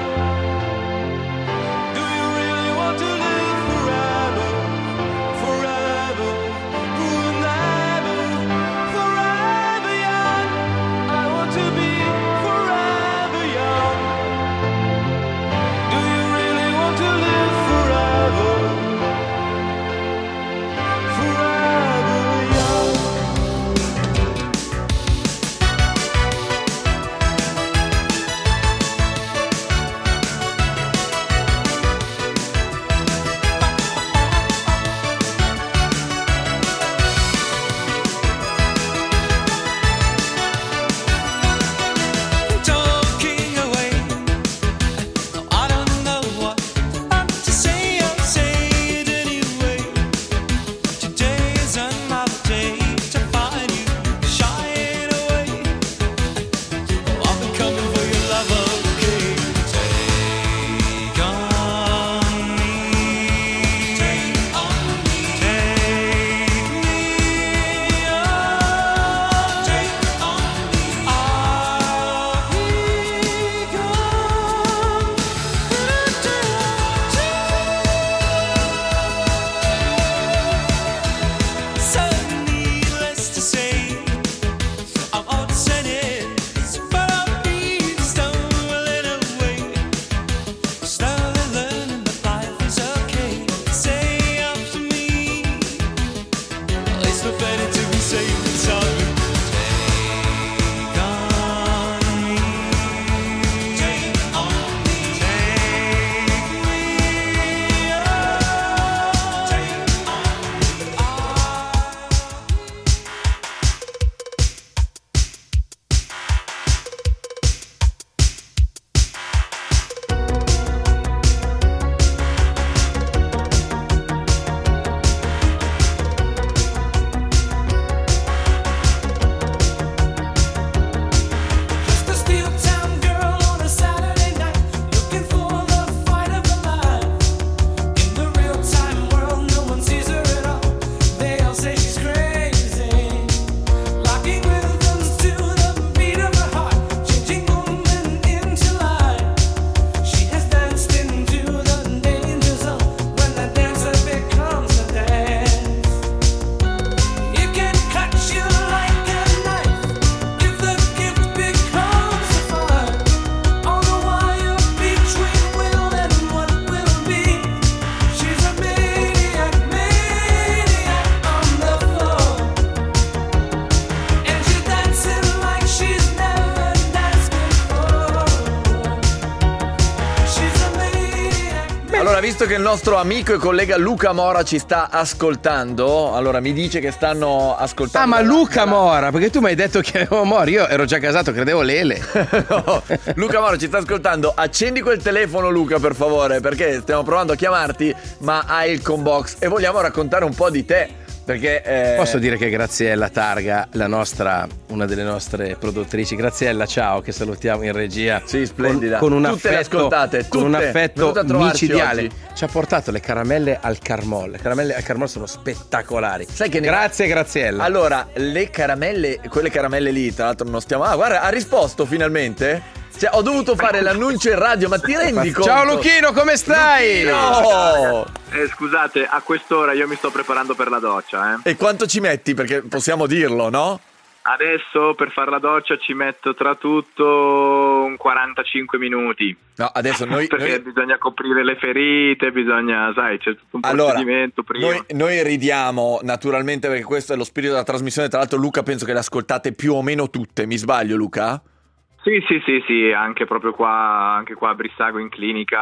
Do you really want to live forever? Forever, forever, forever young. I want to be forever young. Do you really want to live forever? Allora, visto che il nostro amico e collega Luca Mora ci sta ascoltando, allora mi dice che stanno ascoltando. Ah, ma Luca Mora, perché tu mi hai detto che avevo Mora, io ero già casato, credevo Lele. No, Luca Mora ci sta ascoltando. Accendi quel telefono, Luca, per favore, perché stiamo provando a chiamarti, ma hai il combox e vogliamo raccontare un po' di te. Perché posso dire che Graziella Targa, una delle nostre produttrici, Graziella, ciao, che salutiamo in regia. Sì, splendida. Con un tutte le affetto, ascoltate, con un affetto micidiale. oggi. Ci ha portato le caramelle al Carmol. Le caramelle al Carmol sono spettacolari. Sai che Grazie Graziella. Allora, le caramelle, quelle caramelle lì, tra l'altro non stiamo. Ah, guarda, ha risposto finalmente. Cioè, ho dovuto fare l'annuncio in radio, ma ti rendi conto? Ciao Luchino, come stai? No! Scusate, a quest'ora io mi sto preparando per la doccia, E quanto ci metti? Perché possiamo dirlo, no? Adesso per fare la doccia ci metto tra tutto un 45 minuti. No, adesso perché bisogna coprire le ferite, bisogna, sai, c'è tutto un procedimento prima. Noi ridiamo naturalmente perché questo è lo spirito della trasmissione. Tra l'altro, Luca, penso che le ascoltate più o meno tutte. Mi sbaglio, Luca? Sì, anche proprio qua a Brissago in clinica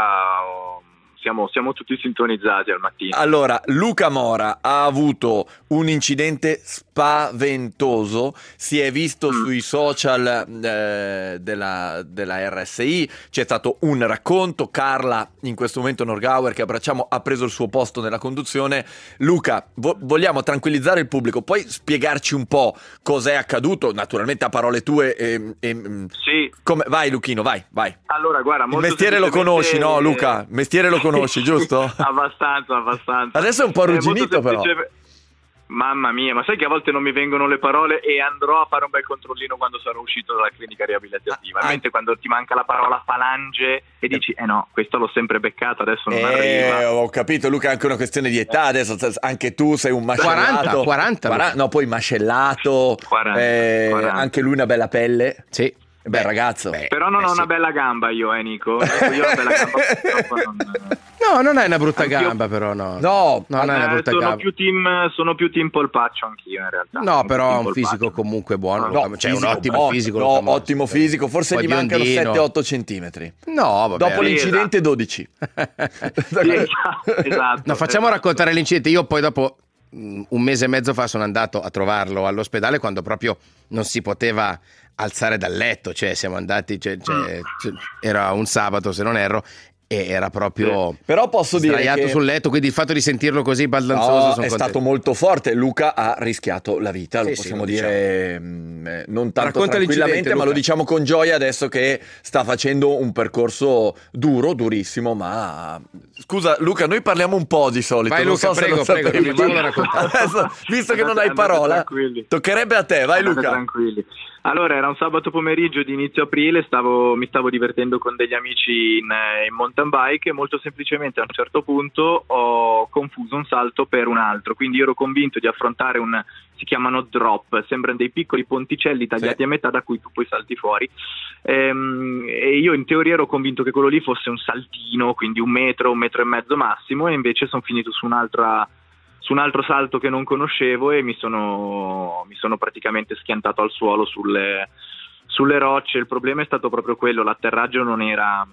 siamo tutti sintonizzati al mattino. Allora, Luca Mora ha avuto un incidente spaventoso, si è visto sui social della RSI, c'è stato un racconto, Carla, in questo momento Norgauer, che abbracciamo, ha preso il suo posto nella conduzione. Luca, vogliamo tranquillizzare il pubblico, puoi spiegarci un po' cos'è accaduto, naturalmente a parole tue? Sì. Vai Luchino, vai. Allora, guarda, il mestiere lo conosci, no Luca? Il mestiere lo conosci, giusto? Abbastanza. Adesso è un po' arrugginito però. Mamma mia, ma sai che a volte non mi vengono le parole e andrò a fare un bel controllino quando sarò uscito dalla clinica riabilitativa. Mentre quando ti manca la parola falange e dici no, questo l'ho sempre beccato, adesso non arriva. Ho capito, Luca, è anche una questione di età, adesso anche tu sei un macellato. 40. No, poi macellato, 40. anche lui una bella pelle. Sì. Bel ragazzo. Però non ho una bella gamba io, Nico. Io ho una bella gamba. No, non hai una brutta gamba, però no. No, non hai una brutta gamba. Sono più team polpaccio anch'io in realtà. No, però un fisico comunque buono. C'è un ottimo fisico. No, ottimo fisico. Forse gli mancano 7-8 centimetri. No, vabbè. Dopo l'incidente 12. Esatto. No, facciamo raccontare l'incidente. Io poi dopo un mese e mezzo fa sono andato a trovarlo all'ospedale quando proprio non si poteva alzare dal letto, cioè siamo andati, era un sabato se non erro, e era proprio però posso dire sdraiato che sul letto, quindi il fatto di sentirlo così baldanzoso è stato molto forte. Luca ha rischiato la vita, lo possiamo dire, non tanto tranquillamente, ma lo diciamo con gioia adesso che sta facendo un percorso durissimo, ma scusa Luca, noi parliamo un po' di solito. Vai Luca, prego, adesso, visto che non hai parola, toccherebbe a te, vai Luca. Tranquilli. Allora, era un sabato pomeriggio di inizio aprile, mi stavo divertendo con degli amici in mountain bike e molto semplicemente a un certo punto ho confuso un salto per un altro, quindi ero convinto di affrontare si chiamano drop, sembrano dei piccoli ponticelli tagliati a metà da cui tu poi salti fuori, e io in teoria ero convinto che quello lì fosse un saltino, quindi 1 metro, 1 metro e mezzo massimo, e invece sono finito su un altro salto che non conoscevo e mi sono praticamente schiantato al suolo sulle rocce. Il problema è stato proprio quello, l'atterraggio non era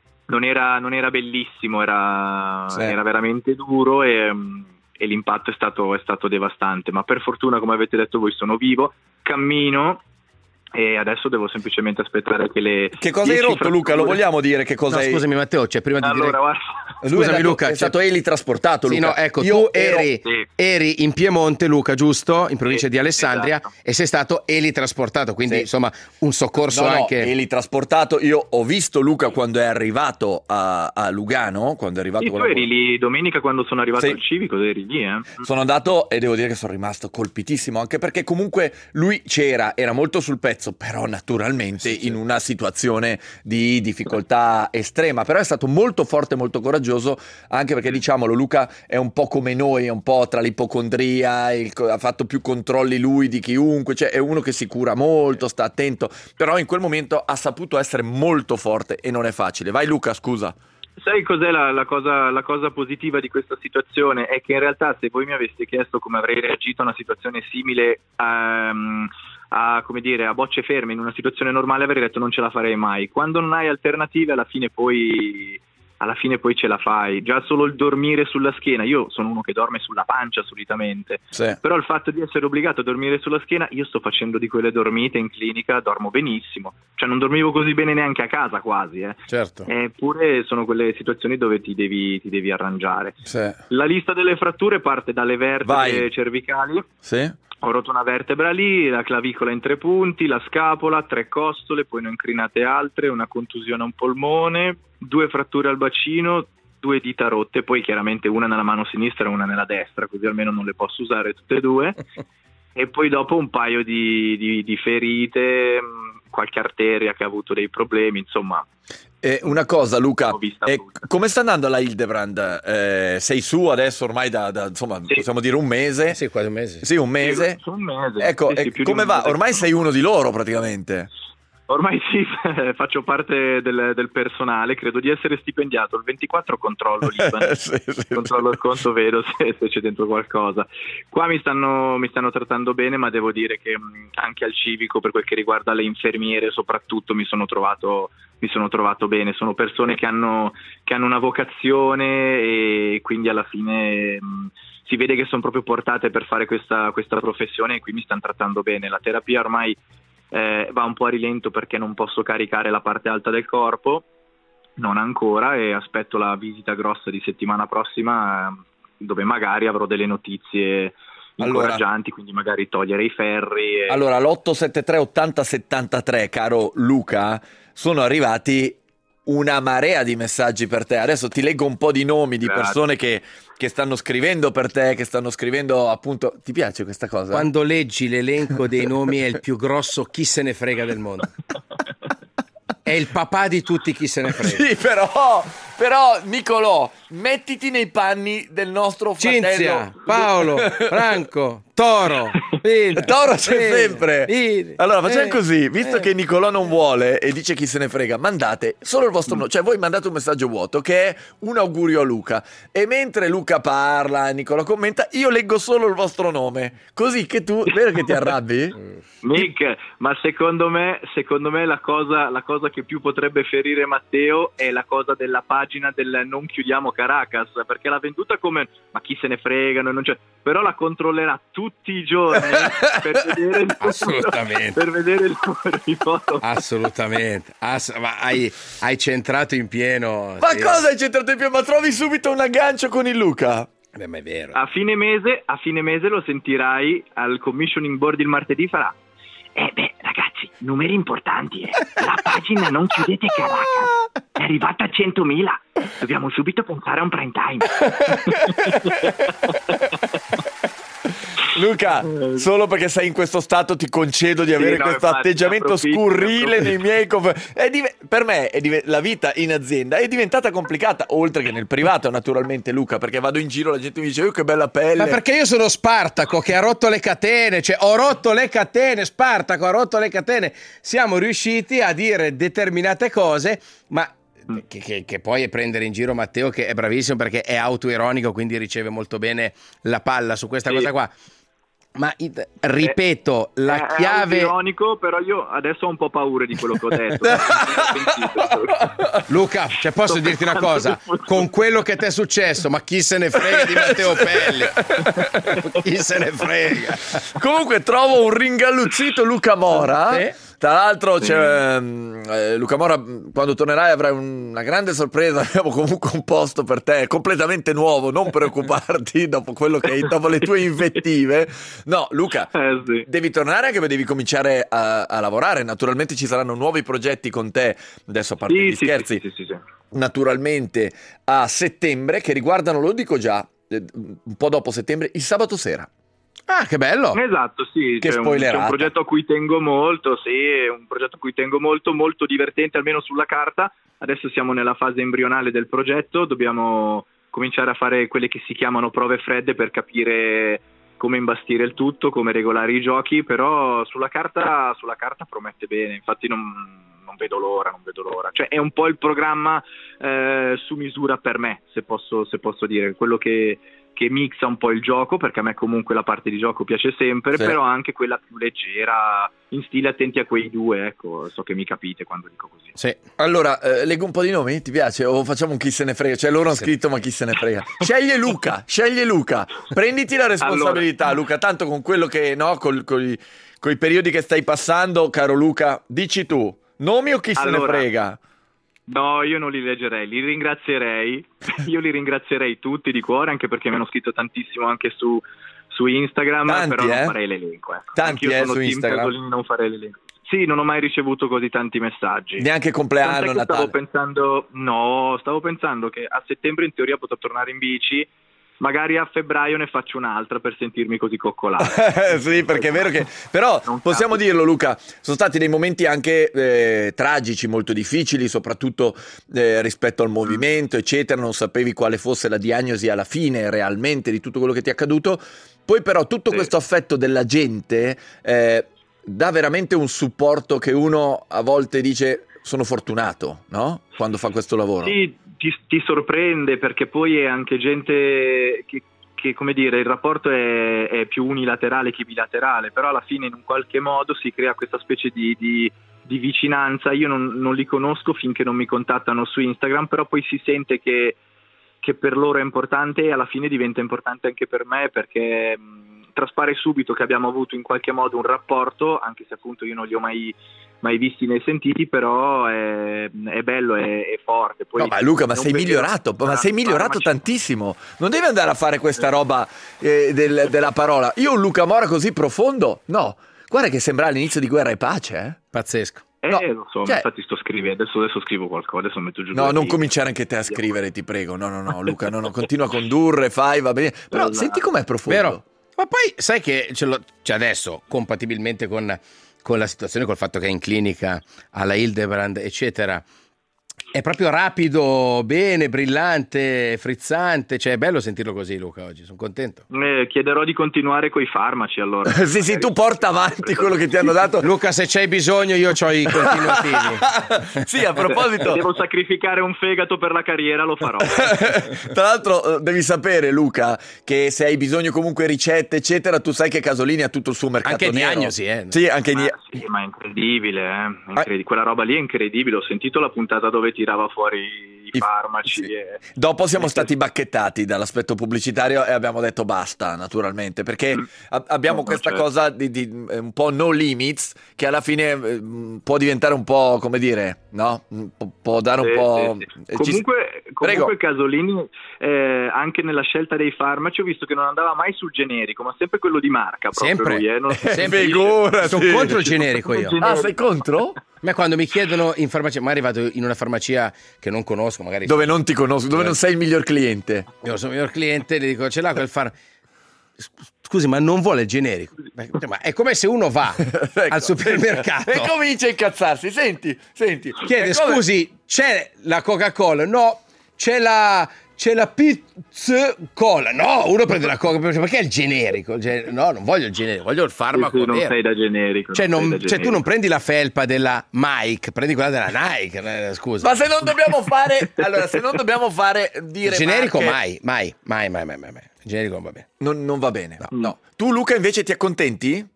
bellissimo, era veramente duro e l'impatto è stato devastante, ma per fortuna, come avete detto voi, sono vivo, cammino e adesso devo semplicemente aspettare che le... Che cosa hai rotto, Luca? Lo vogliamo dire che cosa hai... Scusami Matteo, prima di dire... Scusami Luca, è stato elitrasportato, Luca. Sì, no, ecco, tu eri in Piemonte, Luca, giusto? In provincia di Alessandria, esatto. E sei stato elitrasportato, quindi insomma un soccorso anche... elitrasportato. Io ho visto Luca quando è arrivato a Lugano, quando è arrivato... Sì, tu eri lì domenica quando sono arrivato al Civico, eri lì, Sono andato e devo dire che sono rimasto colpitissimo, anche perché comunque lui era molto sul pezzo, però naturalmente in una situazione di difficoltà estrema, però è stato molto forte, molto coraggioso, anche perché diciamolo, Luca è un po' come noi, è un po' tra l'ipocondria, ha fatto più controlli lui di chiunque, cioè è uno che si cura molto, sta attento, però in quel momento ha saputo essere molto forte e non è facile. Vai Luca, scusa. Sai cos'è la cosa positiva di questa situazione? È che in realtà, se voi mi aveste chiesto come avrei reagito a una situazione simile a bocce ferme in una situazione normale, avrei detto non ce la farei mai. Quando non hai alternative, alla fine poi alla fine poi ce la fai. Già solo il dormire sulla schiena, io sono uno che dorme sulla pancia solitamente, però il fatto di essere obbligato a dormire sulla schiena, io sto facendo di quelle dormite in clinica, dormo benissimo, cioè non dormivo così bene neanche a casa quasi, Certo. Eppure sono quelle situazioni dove ti devi arrangiare. La lista delle fratture parte dalle vertebre cervicali. Ho rotto una vertebra lì, la clavicola in 3 punti, la scapola, 3 costole, poi ne ho incrinate altre, una contusione a un polmone, 2 fratture al bacino, 2 dita rotte, poi chiaramente una nella mano sinistra e una nella destra, così almeno non le posso usare tutte e 2. E poi dopo un paio di ferite, qualche arteria che ha avuto dei problemi, insomma. Una cosa, Luca, come sta andando la Hildebrand? Sei su adesso ormai da insomma, possiamo dire un mese? Sì, quasi un mese. Sì, un mese. Un mese. Ecco, come va? Ormai sei uno di loro praticamente. Ormai sì, faccio parte del personale, credo di essere stipendiato. Il 24 controllo l'IBAN, controllo il conto, vedo se c'è dentro qualcosa. Qua mi stanno trattando bene, ma devo dire che anche al civico, per quel che riguarda le infermiere soprattutto, mi sono trovato bene. Sono persone che hanno una vocazione e quindi alla fine si vede che sono proprio portate per fare questa professione, e qui mi stanno trattando bene. La terapia ormai va un po' a rilento perché non posso caricare la parte alta del corpo, non ancora, e aspetto la visita grossa di settimana prossima, dove magari avrò delle notizie incoraggianti, quindi magari togliere i ferri. Allora, l'873 80 73, caro Luca, sono arrivati una marea di messaggi per te. Adesso ti leggo un po' di nomi di persone che stanno scrivendo per te, che stanno scrivendo appunto. Ti piace questa cosa? Quando leggi l'elenco dei nomi è il più grosso chi se ne frega del mondo. È il papà di tutti chi se ne frega. Sì, però Nicolò, mettiti nei panni del nostro fratello Cinzia, Paolo, Franco, Toro. Toro c'è sempre. Allora facciamo così, visto che Nicolò non vuole e dice chi se ne frega, mandate solo il vostro nome, cioè voi mandate un messaggio vuoto che è un augurio a Luca, e mentre Luca parla, Nicolò commenta, io leggo solo il vostro nome, così che tu, vero che ti arrabbi? Nick, ma secondo me la cosa che più potrebbe ferire Matteo è la cosa della pagina del non chiudiamo Caracas, perché l'ha venduta come ma chi se ne fregano, non c'è, però la controllerà tutti i giorni per vedere il assolutamente per vedere il numero di foto. Assolutamente. Ma hai centrato in pieno. Ma cosa hai centrato in pieno? Ma trovi subito un aggancio con il Luca? Beh, ma è vero. A fine mese lo sentirai al commissioning board il martedì, farà ragazzi, numeri importanti, la pagina non chiudete Caracas è arrivata a 100.000, dobbiamo subito pensare a un prime time. Luca, solo perché sei in questo stato ti concedo di avere questo atteggiamento scurrile nei miei confronti. Per me la vita in azienda è diventata complicata, oltre che nel privato naturalmente, Luca, perché vado in giro, la gente mi dice che bella pelle. Ma perché io sono Spartaco che ha rotto le catene, cioè ho rotto le catene, Spartaco ha rotto le catene, siamo riusciti a dire determinate cose, ma che poi è prendere in giro Matteo, che è bravissimo perché è autoironico, quindi riceve molto bene la palla su questa cosa qua. Ma ripeto, la chiave. È ironico, però io adesso ho un po' paura di quello che ho detto. Luca, cioè posso dirti una cosa? Con quello che ti è successo, ma chi se ne frega di Matteo Pelli? Chi se ne frega? Comunque trovo un ringalluzzito Luca Mora. Tra l'altro c'è Luca Mora, quando tornerai avrai una grande sorpresa, abbiamo comunque un posto per te completamente nuovo, non preoccuparti dopo le tue invettive. No, Luca, devi tornare anche perché devi cominciare a lavorare, naturalmente ci saranno nuovi progetti con te, adesso a parte gli scherzi, naturalmente a settembre, che riguardano, lo dico già, un po' dopo settembre, il sabato sera. Ah, che bello! Esatto, sì, che c'è un progetto a cui tengo molto, è un progetto a cui tengo molto, molto divertente, almeno sulla carta. Adesso siamo nella fase embrionale del progetto, dobbiamo cominciare a fare quelle che si chiamano prove fredde per capire come imbastire il tutto, come regolare i giochi, però sulla carta promette bene, infatti non vedo l'ora. Cioè è un po' il programma su misura per me, se posso dire, quello che che mixa un po' il gioco, perché a me comunque la parte di gioco piace sempre, Sì. però anche quella più leggera, in stile Attenti a quei due, ecco, so che mi capite quando dico così. Sì. Allora, leggo un po' di nomi, ti piace? O facciamo un chi se ne frega? Cioè loro hanno scritto ma chi se ne frega. Sceglie Luca, prenditi la responsabilità Luca, tanto con quello che, no, coi periodi che stai passando, caro Luca, dici tu, nomi o chi se ne frega? No, io non li leggerei, li ringrazierei, io li ringrazierei tutti di cuore, anche perché mi hanno scritto tantissimo anche su Instagram, Tanti, però non farei l'elenco. Ecco. Tanti, Anch'io sono su team Instagram. Casolini, non farei l'elenco. Sì, non ho mai ricevuto così tanti messaggi. Neanche compleanno, Tant'è che Natale. stavo pensando che a settembre in teoria potrò tornare in bici, magari a febbraio ne faccio un'altra per sentirmi così coccolato. Sì, perché è vero che... Però Non possiamo capita. dirlo Luca, sono stati dei momenti anche tragici, molto difficili, soprattutto rispetto al movimento, eccetera, non sapevi quale fosse la diagnosi alla fine realmente di tutto quello che ti è accaduto. Poi però tutto questo affetto della gente dà veramente un supporto che uno a volte dice sono fortunato, no? Quando fa questo lavoro. Sì, ti sorprende, perché poi è anche gente che come dire, il rapporto è più unilaterale che bilaterale, però alla fine in un qualche modo si crea questa specie di vicinanza. Io non li conosco finché non mi contattano su Instagram, però poi si sente che per loro è importante e alla fine diventa importante anche per me, perché traspare subito che abbiamo avuto in qualche modo un rapporto, anche se appunto io non li ho mai visti né sentiti, però è bello, è forte. Poi No, ma Luca, ma è un sei periodo- migliorato, ma sei migliorato farmaci- tantissimo. Non devi andare a fare questa roba della parola. Io un Luca Mora così profondo? No. Guarda che sembra l'inizio di Guerra e Pace, eh? Pazzesco. No, lo so, cioè- infatti sto scrivendo, adesso scrivo qualcosa, adesso metto giù No, due non righe. cominciare anche te a scrivere, ti prego. No, Luca, no, continua a condurre, fai, va bene. Però Esatto. senti com'è profondo. Vero? Ma poi sai che cioè adesso, compatibilmente con la situazione, col fatto che è in clinica alla Hildebrand, eccetera, è proprio rapido, bene, brillante, frizzante. Cioè è bello sentirlo così, Luca, oggi, sono contento. Chiederò di continuare coi farmaci, allora. Sì, tu porta avanti quello che ti hanno dato. Luca, se c'hai bisogno io ho i continuativi. Sì, a proposito, Se devo sacrificare un fegato per la carriera, lo farò. tra l'altro devi sapere Luca che se hai bisogno comunque ricette eccetera, tu sai che Casolini ha tutto il suo mercato Anche nero. diagnosi, Sì, anche Sì, ma è incredibile, quella roba lì è incredibile. Ho sentito la puntata dove tirava fuori i farmaci. Sì. Dopo siamo stati bacchettati dall'aspetto pubblicitario e abbiamo detto basta, naturalmente, perché abbiamo questa certo. cosa di un po' no limits che alla fine può diventare un po', come dire, no? Può dare un po'... Sì. Prego. Comunque Casolini, anche nella scelta dei farmaci ho visto che non andava mai sul generico, ma sempre quello di marca proprio Sempre. lui, Non Sempre. Figurati. Sono contro il generico io. Ah, sei contro? Ma quando mi chiedono in farmacia, magari vado in una farmacia che non conosco, magari Dove non ti conosco, dove non sei il miglior cliente. io sono il miglior cliente, le dico ce l'ha quel farmaco. Scusi, ma non vuole il generico? Ma è come se uno va Ecco, al supermercato e comincia a incazzarsi. Senti. chiede È come- scusi, c'è la Coca-Cola? No, c'è la Pizza Cola. No, uno prende la Coca, perché è il generico? No, non voglio il generico, voglio il farmaco non vero. sei da generico. Cioè, non sei da cioè tu generico. non prendi la felpa della Mike, prendi quella della Nike, scusa. Ma se non dobbiamo fare, allora, se non dobbiamo fare dire Generico marche, mai. Generico non va bene. non va bene. No. Tu Luca invece ti accontenti?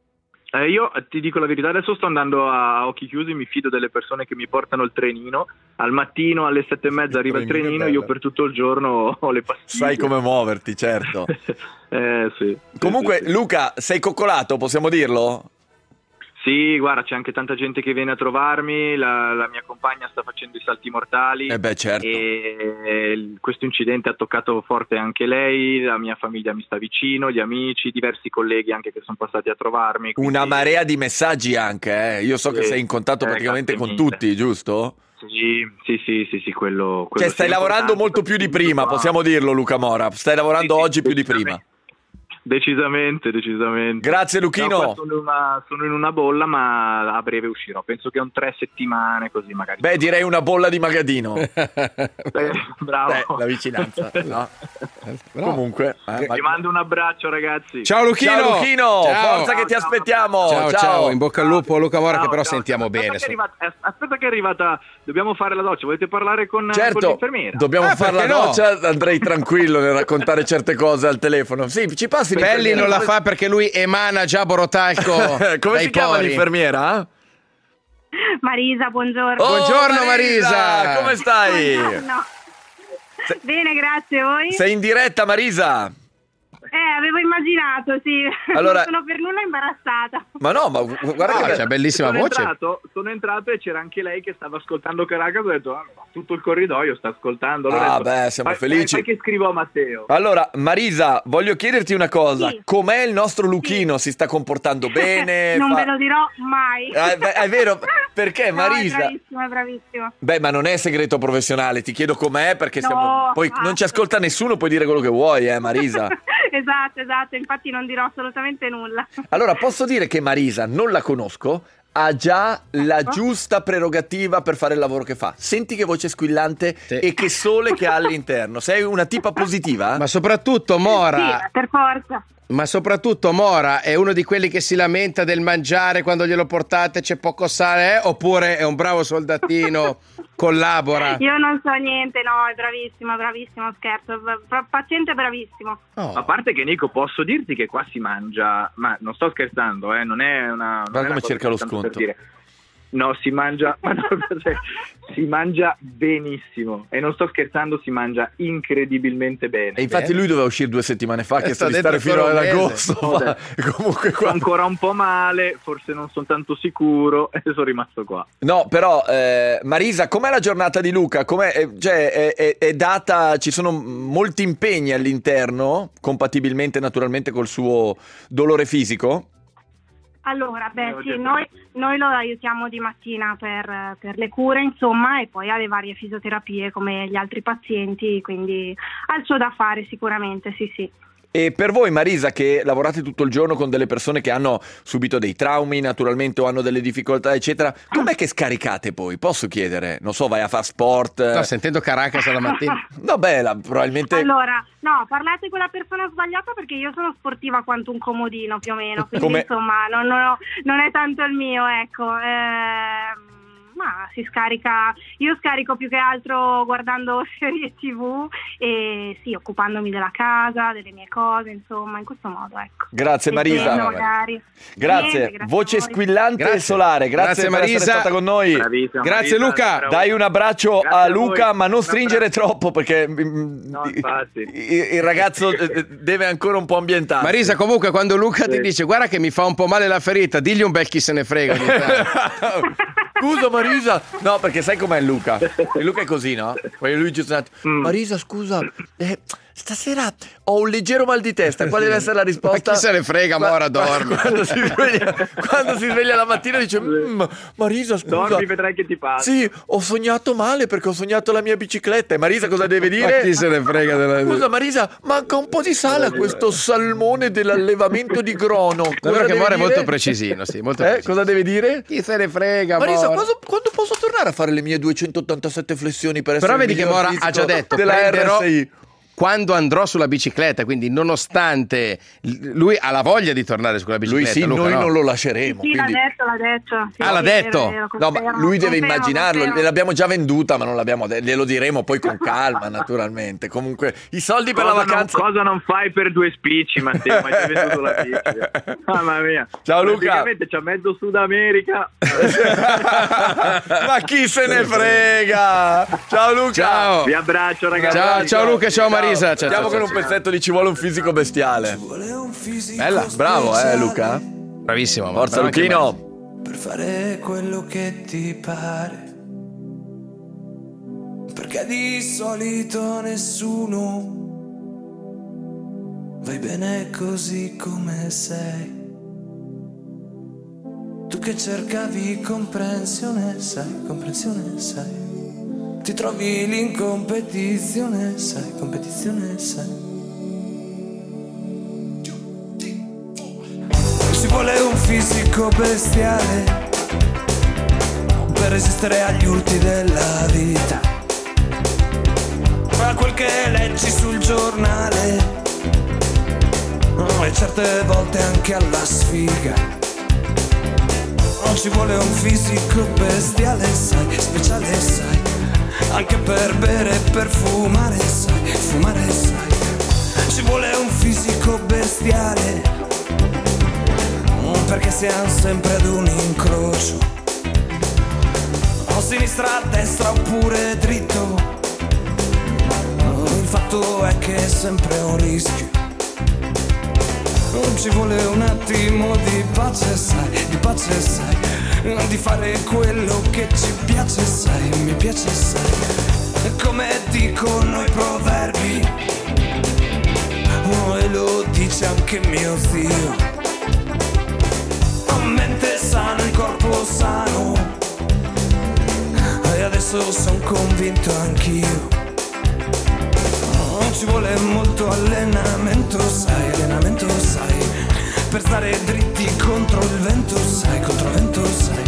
Io ti dico la verità, adesso sto andando a occhi chiusi, mi fido delle persone che mi portano il trenino. Al mattino alle 7:30 arriva il trenino è trenino, bello. io per tutto il giorno ho le pastiglie. Sai come muoverti, certo. Sì. Comunque Sì. Luca, sei coccolato, possiamo dirlo? Sì, guarda, c'è anche tanta gente che viene a trovarmi, la mia compagna sta facendo i salti mortali. Certo. E questo incidente ha toccato forte anche lei, la mia famiglia mi sta vicino, gli amici, diversi colleghi anche che sono passati a trovarmi. Una quindi- marea di messaggi anche, Io so che Sì. sei in contatto praticamente grazie con mille. tutti, giusto? Sì, quello Cioè stai sì, è lavorando importante molto più di perché prima, tutto va- possiamo dirlo Luca Mora. Stai lavorando Sì, oggi più di prima. Decisamente. Grazie Luchino. No, sono in una bolla, ma a breve uscirò. Penso che un 3 settimane così magari. Beh, direi una bolla di Magadino. Bravo. La vicinanza, no? Comunque, vi mando un abbraccio, ragazzi. Ciao Luchino. Ciao Luchino, forza che ti aspettiamo. Ciao, in bocca al lupo Luca Mora, che però ciao. sentiamo bene. Aspetta che è arrivata, dobbiamo fare la doccia, volete parlare con l'infermiera? Dobbiamo fare la perché no? doccia, andrei tranquillo nel raccontare certe cose al telefono. Sì, ci passi Belli non la fa perché lui emana già borotalco. Come si chiama l'infermiera? Marisa, buongiorno. Buongiorno Marisa, come stai? Buongiorno. Bene, grazie, voi? Sei in diretta, Marisa? Avevo immaginato, sì. Allora... Non sono per nulla imbarazzata. Ma no, ma guarda che c'è bellissima voce. Sono entrato e c'era anche lei che stava ascoltando Caracas. Ho detto, tutto il corridoio sta ascoltando. Allora siamo felici. Fai che scrivo a Matteo. Allora, Marisa, voglio chiederti una cosa. Sì. Com'è il nostro Luchino? Si sta comportando bene? Non ve lo dirò mai. È vero, perché Marisa? È bravissimo. Beh, ma non è segreto professionale, ti chiedo com'è perché poi non ci ascolta nessuno, puoi dire quello che vuoi, Marisa. Esatto, infatti non dirò assolutamente nulla. Allora, posso dire che Marisa, non la conosco, ha già la giusta prerogativa per fare il lavoro che fa. Senti che voce squillante e che sole che ha all'interno. Sei una tipa positiva? Ma soprattutto Mora. Sì, per forza. Ma soprattutto Mora è uno di quelli che si lamenta del mangiare quando glielo portate, c'è poco sale, oppure è un bravo soldatino, collabora? Io non so niente, no, è bravissimo, scherzo, paziente bravissimo. A parte che Nico, posso dirti che qua si mangia, ma non sto scherzando, non è una... Guarda come cerca lo sconto. No, si mangia benissimo e non sto scherzando, si mangia incredibilmente bene. E infatti lui doveva uscire 2 settimane fa, che sta di stare fino ad agosto. Comunque qua... ancora un po' male, forse non sono tanto sicuro e sono rimasto qua. No, però Marisa, com'è la giornata di Luca? È data, ci sono molti impegni all'interno, compatibilmente naturalmente col suo dolore fisico? Allora, sì, noi lo aiutiamo di mattina per le cure, insomma, e poi ha le varie fisioterapie come gli altri pazienti, quindi ha il suo da fare sicuramente, sì. E per voi, Marisa, che lavorate tutto il giorno con delle persone che hanno subito dei traumi, naturalmente, o hanno delle difficoltà, eccetera, com'è che scaricate poi? Posso chiedere? Non so, vai a fare sport? Sto sentendo Caracas la mattina. No, probabilmente... Allora, no, parlate con la persona sbagliata perché io sono sportiva quanto un comodino, più o meno, quindi insomma, non è tanto il mio, ecco. Ma si scarica, io scarico più che altro guardando serie TV e sì, occupandomi della casa, delle mie cose, insomma, in questo modo, ecco. Grazie Marisa. Magari. Grazie, voce squillante e solare. Grazie per Marisa. essere stata con noi. Bravissima, Grazie Marisa. Luca. Dai un abbraccio a Luca, ma non stringere troppo perché il ragazzo deve ancora un po' ambientare. Marisa, comunque quando Luca ti dice guarda che mi fa un po' male la ferita, digli un bel chi se ne frega. Scusa Marisa. No, perché sai com'è Luca? E Luca è così, no? Poi lui dice Marisa, scusa, stasera ho un leggero mal di testa. Quale deve essere la risposta? Ma chi se ne frega, Mora, dormi. Quando si sveglia la mattina dice Marisa, scusa, dormi, vedrai che ti passa. Sì, ho sognato male perché ho sognato la mia bicicletta. E Marisa cosa deve dire? Ma chi se ne frega della... Scusa Marisa, manca un po' di sale a questo salmone dell'allevamento di Grono. Cosa che Mora è molto precisino, sì, molto precisino. Cosa deve dire? Chi se ne frega, Marisa, Mora. quando posso tornare a fare le mie 287 flessioni per essere Però vedi che Mora ha già detto della RSI quando andrò sulla bicicletta, quindi nonostante lui ha la voglia di tornare sulla bicicletta. Lui sì, Luca, noi no? Non lo lasceremo. Sì, quindi... l'ha detto. Sì, l'ha detto? Vero, no, ma lui deve immaginarlo, l'abbiamo già venduta, ma non l'abbiamo detto, glielo diremo poi con calma, naturalmente. Comunque, i soldi per la vacanza... Cosa non fai per 2 spicci, Matteo? Ma hai venduto la bici. Mamma mia. Ciao Luca. Praticamente c'ha mezzo Sud America. Ma chi se ne frega? Ciao Luca. Ciao. Vi abbraccio, ragazzi. Ciao Luca, ciao Marisa. Andiamo con un pezzetto di Ci vuole un fisico bestiale. Bella. Bravo, Luca. Bravissimo. Forza Luchino. Per fare quello che ti pare, perché di solito nessuno vai bene così come sei. Tu che cercavi comprensione, sai, ti trovi lì in competizione, sai, Ci vuole un fisico bestiale per resistere agli urti della vita. tra quel che leggi sul giornale e certe volte anche alla sfiga. Non ci vuole un fisico bestiale, sai, speciale, sai, anche per bere e per fumare, sai, fumare, sai. Ci vuole un fisico bestiale, perché siamo sempre ad un incrocio, o sinistra, a destra oppure dritto. Il fatto è che è sempre un rischio. Non ci vuole un attimo di pace, sai, di pace, sai, di fare quello che ci piace, sai, mi piace, sai, come dicono i proverbi, e lo dice anche mio zio. Mente sana, il corpo sano, e adesso son convinto anch'io. Non ci vuole molto allenamento, sai, per stare dritti contro il vento, sai, contro il vento, sai.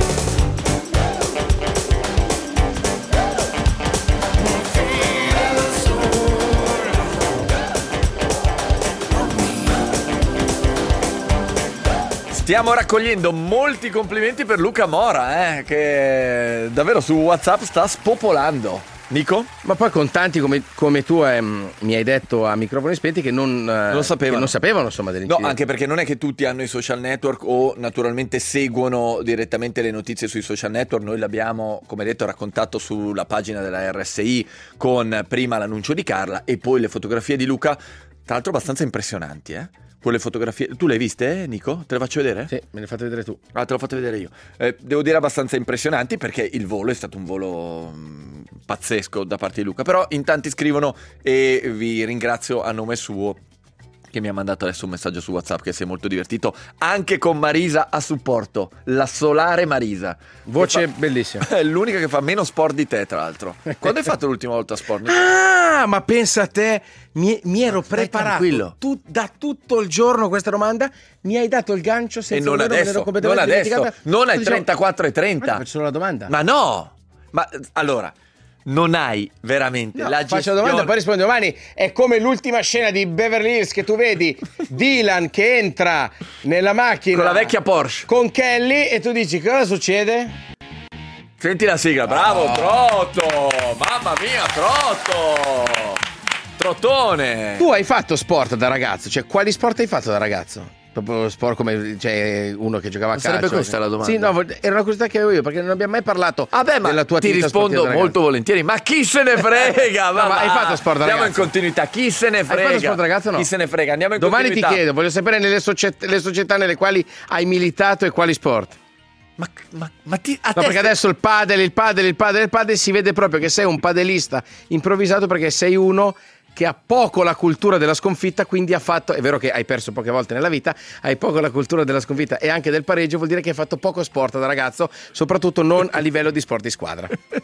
Stiamo raccogliendo molti complimenti per Luca Mora, che davvero su WhatsApp sta spopolando. Nico? Ma poi con tanti come tu mi hai detto a microfoni spenti che non lo sapevano. Che non sapevano, insomma, dell'incidente. No, anche perché non è che tutti hanno i social network o naturalmente seguono direttamente le notizie sui social network. Noi l'abbiamo, come detto, raccontato sulla pagina della RSI con prima l'annuncio di Carla e poi le fotografie di Luca, tra l'altro abbastanza impressionanti, Quelle fotografie, tu le hai viste, Nico? Te le faccio vedere? Sì, me le fate vedere tu. Ah, te l'ho fatte vedere io. Devo dire abbastanza impressionanti perché il volo è stato un volo pazzesco da parte di Luca. Però in tanti scrivono, e vi ringrazio a nome suo, che mi ha mandato adesso un messaggio su WhatsApp che si è molto divertito, anche con Marisa a supporto, la solare Marisa. Voce bellissima. È l'unica che fa meno sport di te, tra l'altro. Quando hai fatto l'ultima volta sport? Ah, ma pensa a te, mi ero preparato da tutto il giorno questa domanda, mi hai dato il gancio senza e non adesso, non ai 34:30. Faccio solo la domanda. Ma no! Ma allora, non hai veramente la gestione. Faccio la domanda, poi rispondo domani. È come l'ultima scena di Beverly Hills che tu vedi Dylan che entra nella macchina con la vecchia Porsche con Kelly e tu dici cosa succede? Senti la sigla, bravo, Trotto! Mamma mia, Trotto! Trottone! Tu hai fatto sport da ragazzo, cioè quali sport hai fatto da ragazzo? Proprio sport come uno che giocava a calcio. Sarebbe questa la domanda? Sì, no, era una curiosità che avevo io perché non abbiamo mai parlato della tua attività. Ti rispondo molto volentieri, ma chi se ne frega? Ma hai fatto sport da ragazzo? Andiamo in continuità, chi se ne frega? Hai fatto sport da ragazzo o no? Chi se ne frega? Andiamo in domani continuità. Ti chiedo, voglio sapere le società nelle quali hai militato e quali sport. Perché adesso il padel si vede proprio che sei un padelista improvvisato perché sei uno che ha poco la cultura della sconfitta, quindi ha fatto, è vero che hai perso poche volte nella vita, hai poco la cultura della sconfitta e anche del pareggio, vuol dire che hai fatto poco sport da ragazzo, soprattutto non a livello di sport di squadra.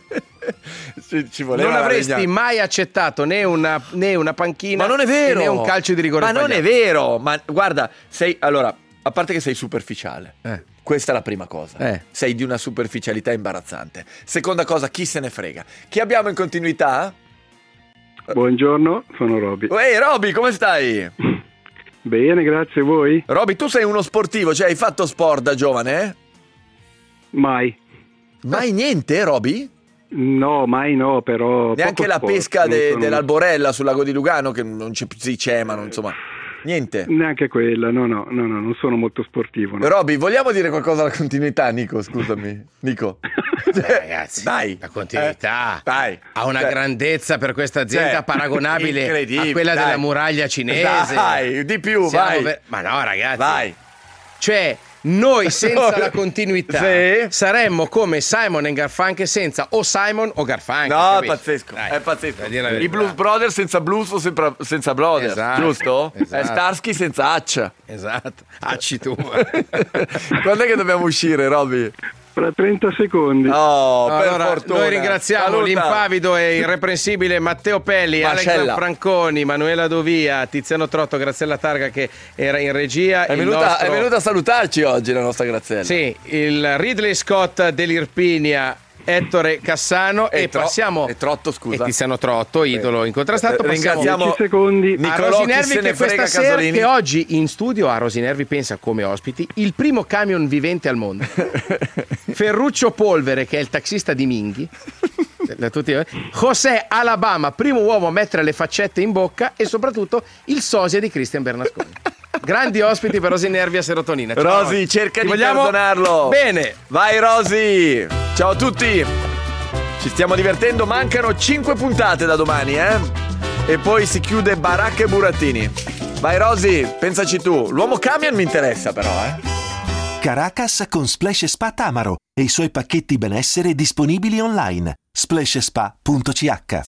Non avresti mai accettato né una panchina, ma non è vero, né un calcio di rigore sbagliato. Non è vero, ma guarda, allora, a parte che sei superficiale. Questa è la prima cosa. Sei di una superficialità imbarazzante. Seconda cosa, chi se ne frega? Chi abbiamo in continuità? Buongiorno, sono Roby. Ehi Roby, come stai? Bene, grazie, voi? Roby, tu sei uno sportivo, cioè hai fatto sport da giovane? Mai. Mai niente, Roby? No, mai no, però neanche la sport, pesca dell'Alborella sul lago di Lugano, che non si cemano, insomma. Niente. Neanche quella, no, non sono molto sportivo. No. Roby, vogliamo dire qualcosa alla continuità, Nico? Scusami. Nico. Ragazzi, dai. La continuità ha una grandezza per questa azienda paragonabile a quella della muraglia cinese. Dai, di più, vai. Ma no, ragazzi. Vai. Cioè, noi senza la continuità saremmo come Simon e Garfunkel senza o Simon o Garfunkel. No, è pazzesco, è pazzesco. I Blues Brothers senza Blues o senza Brothers, esatto, giusto? Esatto. È Starsky senza Hutch. Esatto, Hutch tu. Quando è che dobbiamo uscire, Roby? Fra 30 secondi. Oh, per allora, fortuna. Noi ringraziamo l'impavido e irreprensibile Matteo Pelli, Alex Franconi, Manuela Dovia, Tiziano Trotto, Graziella Targa che era in regia. È venuta a salutarci oggi la nostra Graziella. Sì, il Ridley Scott dell'Irpinia, Ettore Cassano e passiamo e Trotto, scusa. E Tiziano Trotto, idolo incontrastato. Ringraziamo 10 secondi. A Rosinervi che questa sera, che oggi in studio a Rosinervi pensa come ospiti il primo camion vivente al mondo. Ferruccio Polvere, che è il taxista di Minghi. José Alabama, primo uomo a mettere le faccette in bocca, e soprattutto il sosia di Christian Bernasconi. Grandi ospiti per Rosinervi a Serotonina. Ciao, Rosi, cerca di perdonarlo. Bene. Vai Rosi. Ciao a tutti. Ci stiamo divertendo, mancano 5 puntate da domani, e poi si chiude Baracca e Burattini. Vai Rosi, pensaci tu. L'uomo camion mi interessa però, Caracas con Splash Spa Tamaro e i suoi pacchetti benessere disponibili online. splashspa.ch